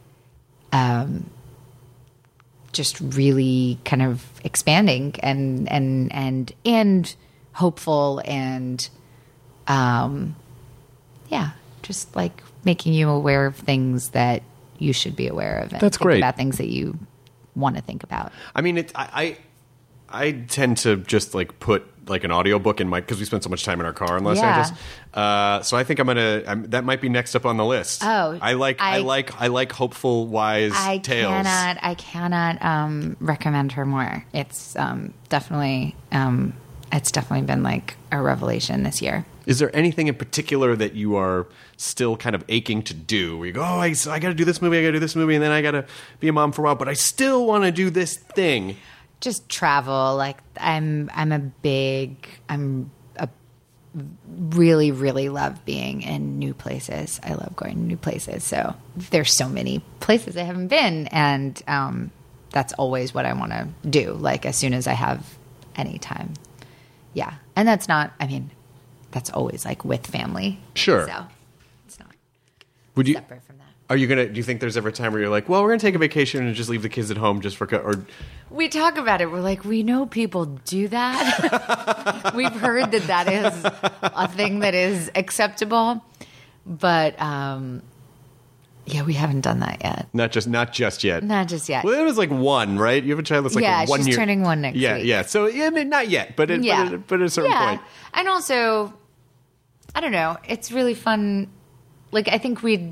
um, just really kind of expanding and, and, and, and hopeful and, um, yeah, just like making you aware of things that you should be aware of. And That's think great. About things that you want to think about. I mean, it, I, I I tend to just like put like an audiobook in my, because we spend so much time in our car in Los Yeah. Angeles. Uh, so I think I'm gonna. I'm, that might be next up on the list. Oh, I like. I, I- like. I like hopeful, wise I tales. cannot. I cannot um, recommend her more. It's um, definitely. Um, it's definitely been like a revelation this year. Is there anything in particular that you are still kind of aching to do? Where you go, oh, I, I got to do this movie, I got to do this movie, and then I got to be a mom for a while, but I still want to do this thing. Just travel. Like I'm. I'm a big. I'm a really, really love being in new places. I love going to new places. So there's so many places I haven't been, and um, that's always what I want to do. Like as soon as I have any time. Yeah, and that's not. I mean, that's always like with family. Sure. So it's not Would you? separate from that. Are you gonna? Do you think there's ever a time where you're like, well, we're gonna take a vacation and just leave the kids at home just for, co- or We talk about it. We're like, we know people do that. We've heard that that is a thing that is acceptable, but um, yeah, we haven't done that yet. not just not just yet? Not just yet. Well, it was like one, right? You have a child that's like Yeah, one she's year. turning one next yeah, week. Yeah, So yeah, I mean, not yet, but it, Yeah. but, it, but at a certain yeah. point. And also, I don't know. It's really fun. Like I think we'd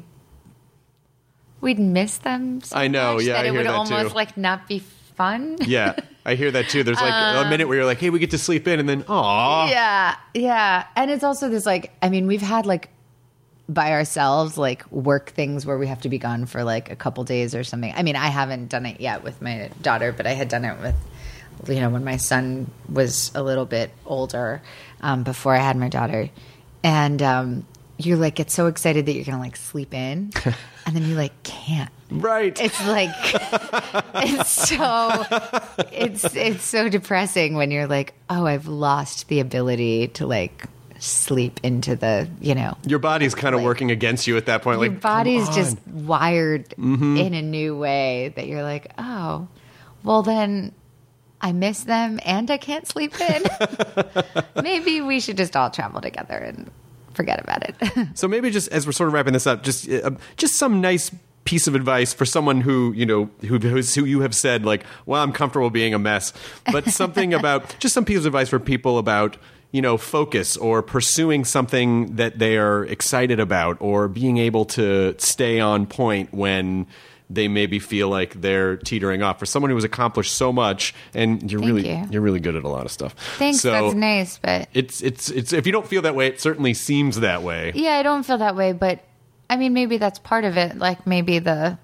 we'd miss them. So I know, much yeah, that I it hear would that almost too. like not be fun. Yeah, I hear that too. There's like a minute where you're like, hey, we get to sleep in, and then aw. Yeah, yeah. And it's also this like, I mean, we've had like by ourselves, like work things where we have to be gone for like a couple days or something. I mean, I haven't done it yet with my daughter, but I had done it with, you know, when my son was a little bit older, um, before I had my daughter. And um, you like get so excited that you're going to like sleep in and then you like can't. Right. It's like it's so it's it's so depressing when you're like, oh, I've lost the ability to like sleep into the, you know, Your body's kind of like- working against you at that point. your like, body's come just on. wired Mm-hmm. in a new way that you're like, oh, well then I miss them and I can't sleep in. Maybe we should just all travel together and forget about it. So maybe just as we're sort of wrapping this up, just uh, just some nice piece of advice for someone who, you know, who who's, who you have said like, well, I'm comfortable being a mess, but something about just some piece of advice for people about, you know, focus or pursuing something that they are excited about or being able to stay on point when they maybe feel like they're teetering off. For someone who has accomplished so much, and you're Thank really you. you're really good at a lot of stuff. Thanks, So that's nice, but It's it's it's if you don't feel that way, it certainly seems that way. yeah, I don't feel that way, but I mean, maybe that's part of it. Like maybe the,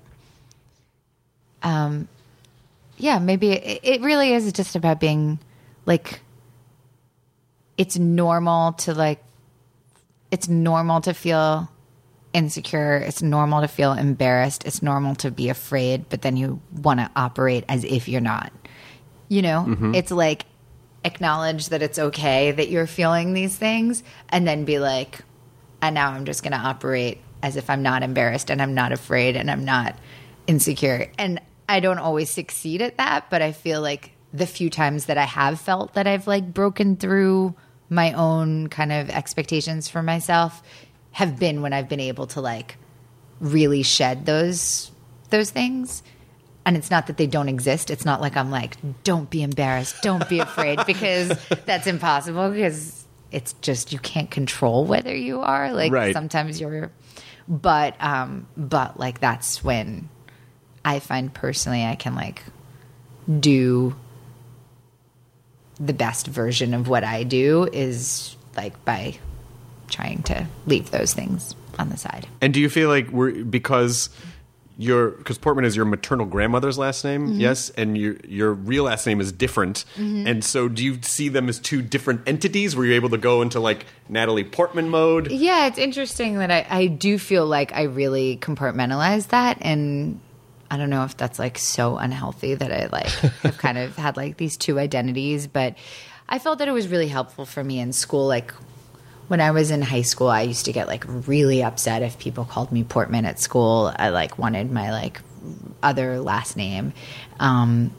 um, yeah, maybe it, it really is just about being like, it's normal to like, it's normal to feel insecure. It's normal to feel embarrassed. It's normal to be afraid, but then you want to operate as if you're not, you know, Mm-hmm. it's like acknowledge that it's okay that you're feeling these things and then be like, and now I'm just going to operate as if I'm not embarrassed and I'm not afraid and I'm not insecure. And I don't always succeed at that, but I feel like the few times that I have felt that I've like broken through my own kind of expectations for myself have been when I've been able to like really shed those those things. And it's not that they don't exist. It's not like I'm like, don't be embarrassed, don't be afraid, because that's impossible because it's just you can't control whether you are. Like Right. sometimes you're but um but like that's when I find personally I can like do the best version of what I do is like by trying to leave those things on the side. And do you feel like we're because your, because Portman is your maternal grandmother's last name, mm-hmm. yes, and your your real last name is different, mm-hmm. and so do you see them as two different entities? Were you able to go into like Natalie Portman mode? Yeah, it's interesting that I, I do feel like I really compartmentalize that, and I don't know if that's like so unhealthy that I like have kind of had like these two identities, but I felt that it was really helpful for me in school. Like when I was in high school, I used to get like really upset if people called me Portman at school. I like wanted my like other last name, um,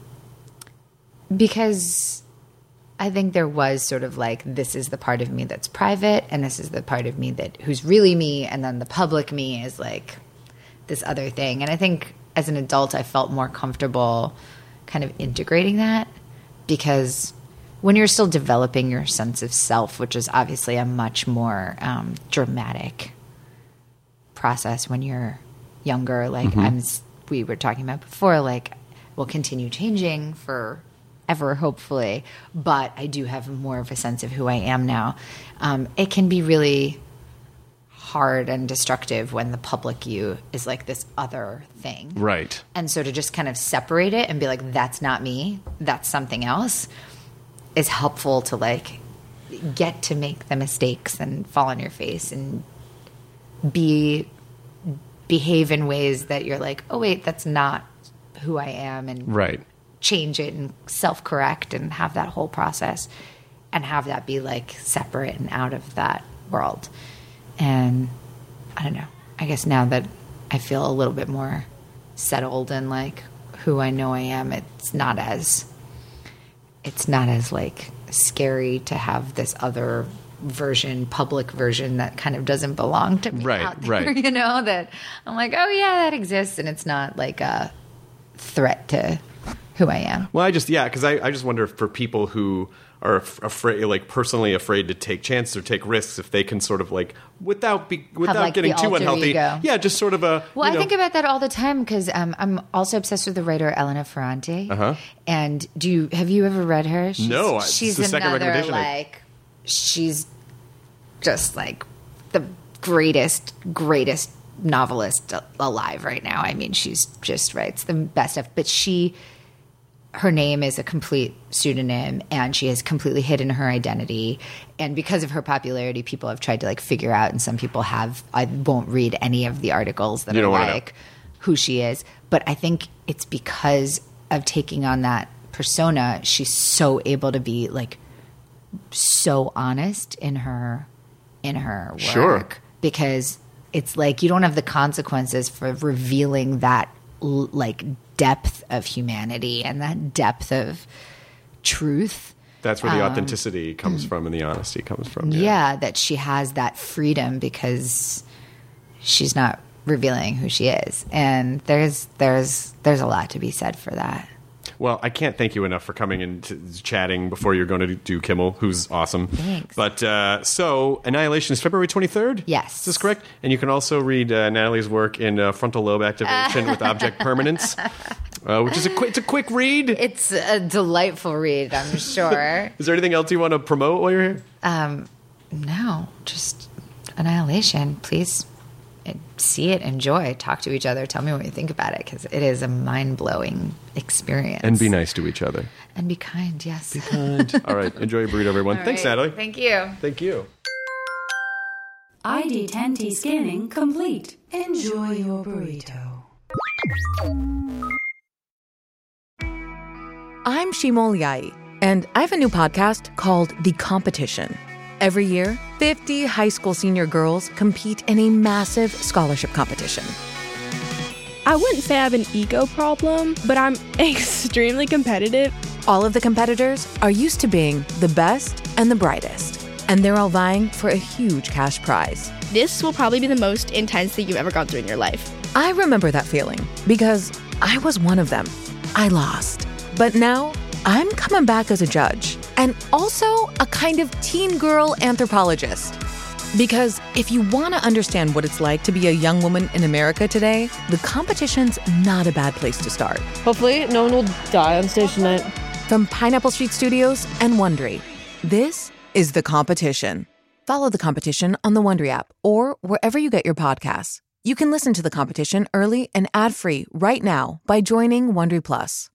because I think there was sort of like, this is the part of me that's private, and this is the part of me that who's really me, and then the public me is like this other thing. And I think as an adult, I felt more comfortable kind of integrating that, because when you're still developing your sense of self, which is obviously a much more um, dramatic process when you're younger, like mm-hmm. I'm, we were talking about before, like will continue changing forever, hopefully, but I do have more of a sense of who I am now. Um, it can be really hard and destructive when the public you is like this other thing. Right. And so to just kind of separate it and be like, that's not me, that's something else, is helpful to like get to make the mistakes and fall on your face and be behave in ways that you're like, oh wait, that's not who I am, and right. change it and self-correct and have that whole process and have that be like separate and out of that world. And I don't know, I guess now that I feel a little bit more settled in like who I know I am, it's not as it's not as like scary to have this other version, public version that kind of doesn't belong to me right, out there, right. you know, that I'm like, oh yeah, that exists, and it's not like a threat to who I am. Well, I just, yeah, because I, I just wonder if for people who are af- afraid, like personally afraid to take chances or take risks, if they can sort of like, without be, without like getting too unhealthy, ego. yeah, just sort of a. Well, you I know, think about that all the time because um, I'm also obsessed with the writer Elena Ferrante. Uh-huh. And do you have you ever read her? She's, No, she's it's the second another recommendation. like she's just like the greatest, greatest novelist alive right now. I mean, she's just writes the best stuff, but she. Her name is a complete pseudonym, and she has completely hidden her identity. And because of her popularity, people have tried to like figure out, and some people have. I won't read any of the articles that You are don't wanna like know. who she is. But I think it's because of taking on that persona, she's so able to be like so honest in her in her work. Sure. Because it's like you don't have the consequences for revealing that l- like depth of humanity and that depth of truth. That's where the um, authenticity comes from and the honesty comes from. Yeah. Yeah. that she has that freedom because she's not revealing who she is. And there's there's there's a lot to be said for that. Well, I can't thank you enough for coming and t- chatting before you're going to do Kimmel, who's awesome. Thanks. But uh, so, Annihilation is February twenty-third? Yes. Is this correct? And you can also read uh, Natalie's work in uh, Frontal Lobe Activation with Object Permanence, uh, which is a, qu- it's a quick read. It's a delightful read, I'm sure. Is there anything else you want to promote while you're here? um, no, just Annihilation. Please see it, enjoy, talk to each other, tell me what you think about it, because it is a mind-blowing experience. And be nice to each other. And be kind, yes. Be kind. All right. Enjoy your burrito, everyone. All Thanks, right. Natalie. Thank you. Thank you. I D ten T scanning complete. Enjoy your burrito. I'm Shimol Yai, and I have a new podcast called The Competition. Every year, fifty high school senior girls compete in a massive scholarship competition. I wouldn't say I have an ego problem, but I'm extremely competitive. All of the competitors are used to being the best and the brightest, and they're all vying for a huge cash prize. This will probably be the most intense thing you've ever gone through in your life. I remember that feeling because I was one of them. I lost. But now I'm coming back as a judge and also a kind of teen girl anthropologist. Because if you want to understand what it's like to be a young woman in America today, the competition's not a bad place to start. Hopefully, no one will die on stage tonight. From Pineapple Street Studios and Wondery, this is The Competition. Follow The Competition on the Wondery app or wherever you get your podcasts. You can listen to the competition early and ad-free right now by joining Wondery Plus.